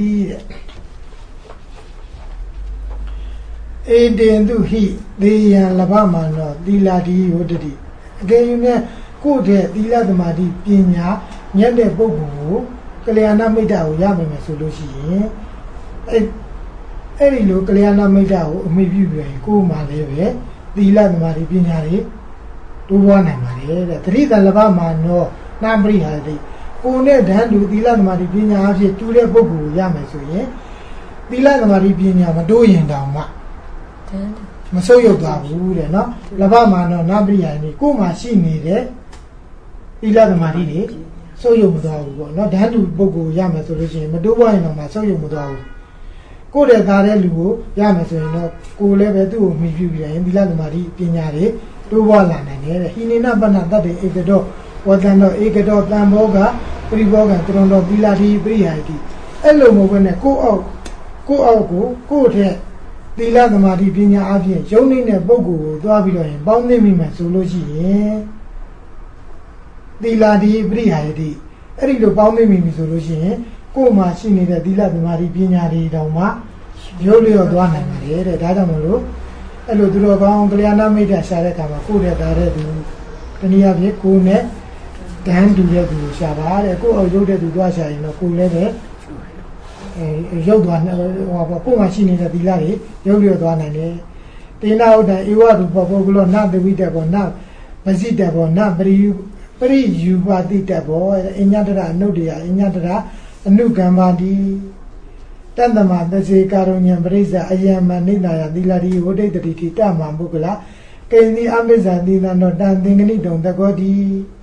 တဲ့ဧတေတုဟိသေယံလဘမာနောသီလာတိဝတ္တိအကယ်၍မြတ်ကိုယ့်တဲ့သီလသမာဓိပညာညံ့တဲ့ပုဂ္ဂိုလ်ကိုကလျာဏမိတ်တာကိုရမယ်မယ်ဆိုလို့ရှိရင်အဲအဲ့ဒီလိုကလျာဏမိတ်တာကိုအမိပြုပြီးရင်ကိုယ်မှလည်းပဲသီလသမာဓိပညာတွေတိုးပွားနိုင်ပါတယ်တဲ့သတိတလဘမာနောနာပရိဟာတိကိုယ်နဲ့ဓာန်တူသီလသမာဓိပညာအဖြစ်တူတဲ့ပုဂ္ဂိုလ်ကိုရမယ်ဆိုရင်သီလသမာဓိပညာမတိုးရင်တောင်မှမဆုတ်ယုတ်သွားဘူးတဲ့နော်လဘမာနောနာပရိဟာတိကိုယ်မှရှိနေတဲ့သီလသမာဓိတွေဆုတ်ယုတ်မသွားဘူးပေါ့နော်ဓာန်တူပုဂ္ဂိုလ်ရမယ်ဆိုလို့ရှိရင်မတိုးပွားရင်တော့မှဆုတ်ယုတ်မသွားဘူးကိုယ်တဲ့သားတဲ့လူကိုရမယ်ဆိုရင်တော့ကိုယ်လည်းပဲသူ့ကိုမှီပြုပြီးရင်သီလသမာဓိပညာတွေတိုးပွားလာနိုင်တယ်တဲ့ဟိနိနပနတတ္တေဧကတောဝတ္တန္တောဧကတောတံဘောကပရိဘောကံကရုံတောသီလာတိပရိဟာယတိအဲ့လိုမဟုတ်ဘဲနဲ့ကိုယ့်အောက်ကိုယ့်အောက်ကိုကိုယ့်ထက်သီလသမာဓိပညာအပြင်ယုံနေတဲ့ပုဂ္ဂိုလ်ကိုသွားပြီးတော့ရင်ပေါင်းသိမိမှဆိုလို့ရှိရင်သီလာတိပရိဟာယတိအဲ့ဒီလိုပေါင်းသိမိပြီဆိုလို့ရှိရင်ကိုယ်မှာရှိနေတဲ့သီလသမာဓိပညာတွေတောင်မှရုပ်လျော့သွားနိုင်ပါတယ်တဲ့ဒါကြောင့်မလို့အဲ့လိုသူတော်ကောင်းကလျာဏမိတ်တာရှာတဲ့အခါမှာကိုယ့်ရဲ့သားတဲ့သူတနည်းအားဖြင့်ကိုယ်နဲ့တန်းတူတဲ့သူကိုရှာပါတဲ့ကိုယ့်အောက်ရုပ်တဲ့သူသွားရှာရင်တော့ကိုယ်လည်းပဲအဲရုပ်သွားဟိုပေါ့ကိုယ်မှာရှိနေတဲ့သီလတွေရုပ်လျော့သွားနိုင်တယ်တေနာဥဒ္ဒံဧဝရူပပုဂ္ဂလောနသဝိတ္တဘောနမဇိတဘောနပရိပရိယူပါတိတဘောအညတရအနုတ္တယအညတရအနုကမ္ပါတိတတ္တမသစေကာရုညံပရိစ္ဆာအယံမနိနာယသီလာတိဝဋ္ဌိတတိတိတမံပုဂ္ဂလာကိဉ္စီအမိစ္ဆာသီလနောတံသင်္ကနိတုံတကောတိ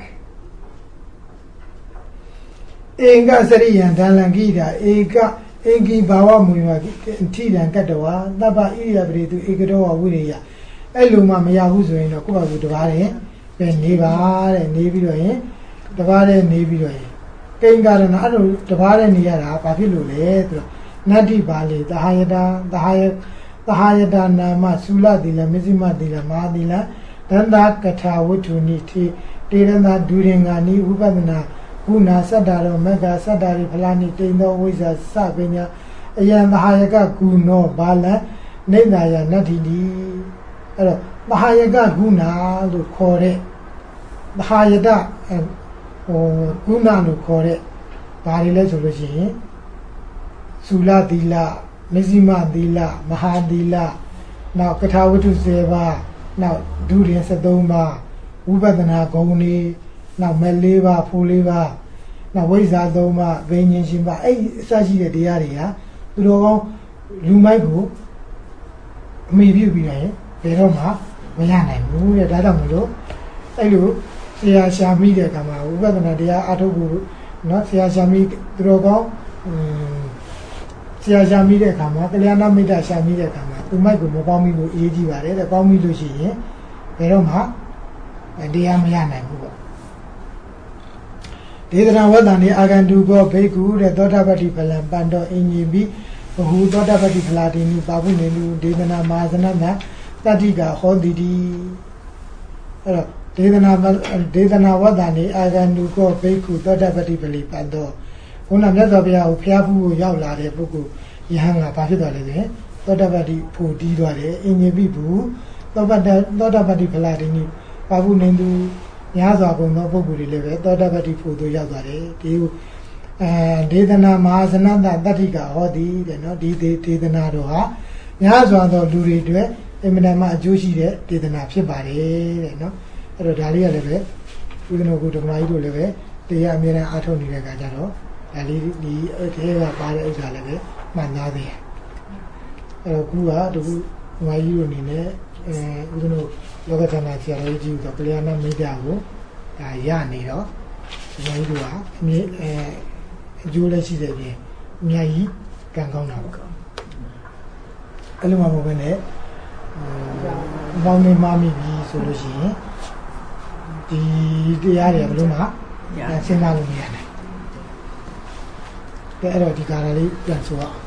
ဧကစရိယံဓာလံခိတာဧကအင်္ဂိဘာဝမူယထိတံကတ္တဝါသဗ္ဗဣရိယပရိတုဧကတောဝဝိရိယအဲ့လိုမှမရဘူးဆိုရင်တော့ကိုယ့်ဘာကိုတပါးတယ်ပဲနေပါတဲ့နေပြီးတော့ရင်တပါးတဲ့နေပြီးတော့ရင်ကိဉ္ကာရဏအဲ့လိုတပါးတဲ့နေရတာဘာဖြစ်လို့လဲဆိုတော့နတ္တိပါလေသဟာယတာသဟာယသဟာယတာနာမသုလတိလမဇ္ဈိမတိလမဟာတိလဒန္တာကထာဝတ္ထုနိတိတေရဏဒူရင်္ဂာနိဥပဒနာကုဏစတ္တာရောမက္ခစတ္တာရိဖလာနိတိန်သောဝိဇ္ဇာစပညာအယံသဟာယကကုနောဘာလနေနာယနတ္တိတိအဲ့တော့သဟာယကကုဏလို့ခေါ်တဲ့သဟာယတဟိုကုဏလို့ခေါ်တဲ့ဘာတွေလဲဆိုလို့ရှိရင်သုလသီလမဇ္ဈိမသီလမဟာသီလနောက်ကထာဝတ္ထု၁၀ပါးနောက်ဒုရင်၁၃ပါးဝိပဿနာဂုဏ်တွေနောက်မဲ့၄ပါးဖိုလ်၄ပါးနောက်ဝိဇ္ဇာ၃ပါးဘိညာဉ်ရှင်ပါအဲ့အစရှိတဲ့တရားတွေဟာသူတော်ကောင်းလူမိုက်ကိုအမိပြုပြီးရင်ဘယ်တော့မှမရနိုင်ဘူးတဲ့ဒါကြောင့်မလို့အဲ့လိုဆရာရှာမိတဲ့အခါမှာဝိပဿနာတရားအထုတ်ဖို့နော်ဆရာရှာမိသူတော်ကောင်းဆရာရှာမိတဲ့အခါမှာကလျာဏမိတ်တာရှာမိတဲ့အခါမှာသူမိုက်ကိုမပေါင်းမိလို့အေးကြည့်ပါတယ်တဲ့ပေါင်းမိလို့ရှိရင်ဘယ်တော့မှတရားမရနိုင်ဘူးပေါ့ဒေသနာဝတ္တန်ဒီအာဂန္တုကောဘိက္ခုတဲ့သောတာပတ္တိဖလံပန္တောအင်ကြီးပြီးဘဟုသောတာပတ္တိဖလာတိနုပါပုနေနုဒေသနာမဟာသနနာတတ္တိကဟောတိတိအဲ့တော့ဒေသနာဒေသနာဝတ္တန်ဒီအာဂန္တုကောဘိက္ခုသောတပတိပလိပတ်တော့ခုနမြတ်စွာဘုရားကိုဖျားဖူးကိုရောက်လာတဲ့ပုဂ္ဂိုလ်ယဟန်ကဘာဖြစ်သွားလဲဆိုရင်သောတပတိဖို့တီးသွားတယ်အင်ညပိဘူးသောပတ္တသောတပတိဖလာတိနိပါဘူးနေသူများစွာကုန်သောပုဂ္ဂိုလ်တွေလည်းပဲသောတပတိဖို့တို့ရောက်သွားတယ်ဒီအဲဒေသနာမဟာစနတတတ္တိကဟောတိတဲ့နော်ဒီဒေသနာတော်ဟာများစွာသောလူတွေအတွက်အင်မတန်မှအကျိုးရှိတဲ့ဒေသနာဖြစ်ပါတယ်တဲ့နော်အဲ့တော့ဒါလေးကလည်းပဲဥဒ္ဒနောကုဓမ္မကြီးတို့လည်းပဲတရားအမြဲတမ်းအားထုတ်နေတဲ့အခါကျတော့ဒါလေးဒီအဲကပါတဲ့ဥစ္စာလည်းပဲမှန်သားသေးတယ်အဲ့တော့ခုကဒီခုမာကြီးတို့အနေနဲ့အဲဥဒ္ဒနောလောကဌာနဆရာတော်ကြီးဆိုကလျာဏမိတ်တာကိုဒါရနေတော့ဒီမာကြီးတို့ကအမြဲအဲအကျိုးလည်းရှိတဲ့ပြင်အများကြီးကံကောင်းတာပေါ့အဲ့လိုမှမဟုတ်ဘဲနဲ့ဘောင်းနေမှမိပြီဆိုလို့ရှိရင်ဒီတရားတွေဘယ်လိုမှစဉ်းစားလို့မရနိုင်တဲ့အဲ့တော့ဒီကာရလေးပြန်ဆိုအောင်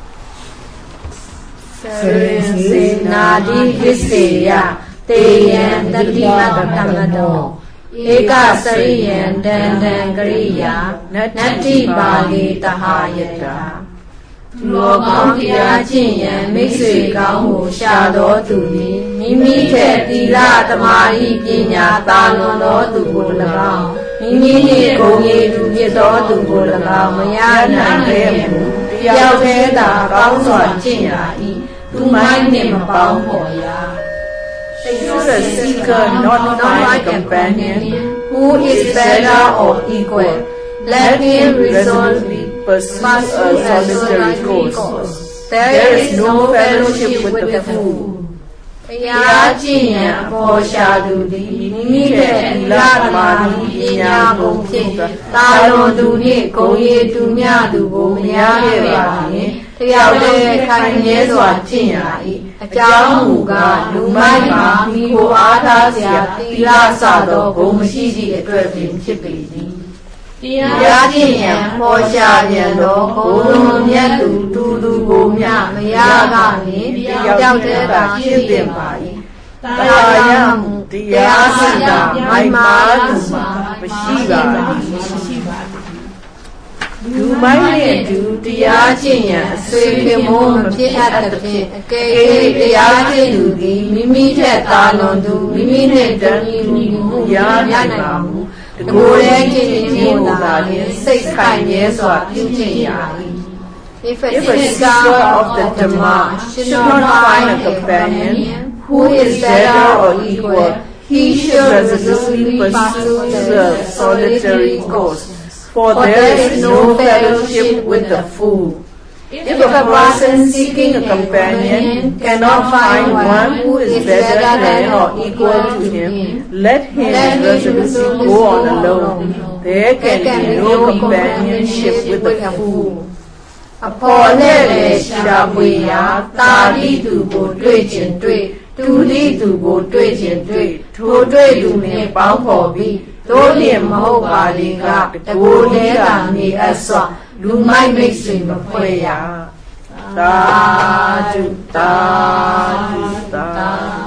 စရိစေနာတိပစ္စေယတေယံတတိမတ္တမတောဧကစရိယံတံတံကရိယာနတ္တိပါဠိတဟယတာလောကောင်းတရားကျင့်ရန်မိတ်ဆွေကောင်းကိုရှာတော်သူသည်မိမိထက်သီလသမာဓိပညာသာလွန်တော်သူကို၎င်းမိမိနှင့်ကိုယ်ရည်သူဖြစ်တော်သူကို၎င်းမရနိုင်ခဲ့မူတယောက်တည်းသာကောင်းစွာကျင့်ရ၏သူမိုင်းနှင့်မပေါင်းဖော်ရ Should a seeker not find a companion who is better or equal, let him resolutely pursue a solitary course. There is no fellowship with the fool. တရားကျင့်ရန်အပေါ်ရှာသူသည်မိမိရဲ့သီလသမာဓိပညာကိုဖြင့်တာလွန်သူနှင့်ဂုဏ်ရည်တူမျှသူကိုမရခဲ့ပါဖြင့်တယောက်တည်းခိုင်မြဲစွာကျင့်ရ၏အကြောင်းမူကားလူမိုက်မှာမိကိုအားထားเสียသီလစသောဂုဏ်မရှိသည့်အတွက်ပင်ဖြစ်ပေသည်တရားကျင့်ရန်ပေါ်ရှာပြန်သောဘုံလွန်မြတ်သူတူသူကိုမျှမရကနှင့်တယောက်တည်းသာဖြစ်သင့်ပါ၏တရားရမှုတရားစတာမိုက်မာသူမှာမရှိပါဘူးမရှိပါဘူးလူမိုက်နဲ့တူတရားကျင့်ရန်အဆွေခင်မောမဖြစ်အပ်သဖြင့်အကယ်၍တရားကျင့်သူသည်မိမိထက်သာလွန်သူမိမိနှင့်တည်းညီမှုရနိုင်ပါမူတကိုယ်ရဲ့ကျင့်ခြင်းကိုသာလျှင်စိတ်ခိုင်မြဲစွာပြုကျင့်ရ၏ If a seeker of the Dhamma should not find a companion who is better or equal, he should resolutely pursue the solitary course, for there is no fellowship with the fool. If a person seeking a companion cannot find one who is better than or equal to him, let him resolutely go on alone. There can be no companionship with the fool. အဖို့နဲ့လည်းရှာဖွေရာတာတိသူကိုတွေ့ခြင်းတွေ့တူတိသူကိုတွေ့ခြင်းတွေ့ထိုတွေ့သူနှင့်ပေါင်းဖော်ပြီးတို့လျင်မဟုတ်ပါလေကတကိုယ်တည်းကနေအစွာလူမိုက်မိတ်ဆွေမဖွဲ့ရသာဓုသာဓုသာ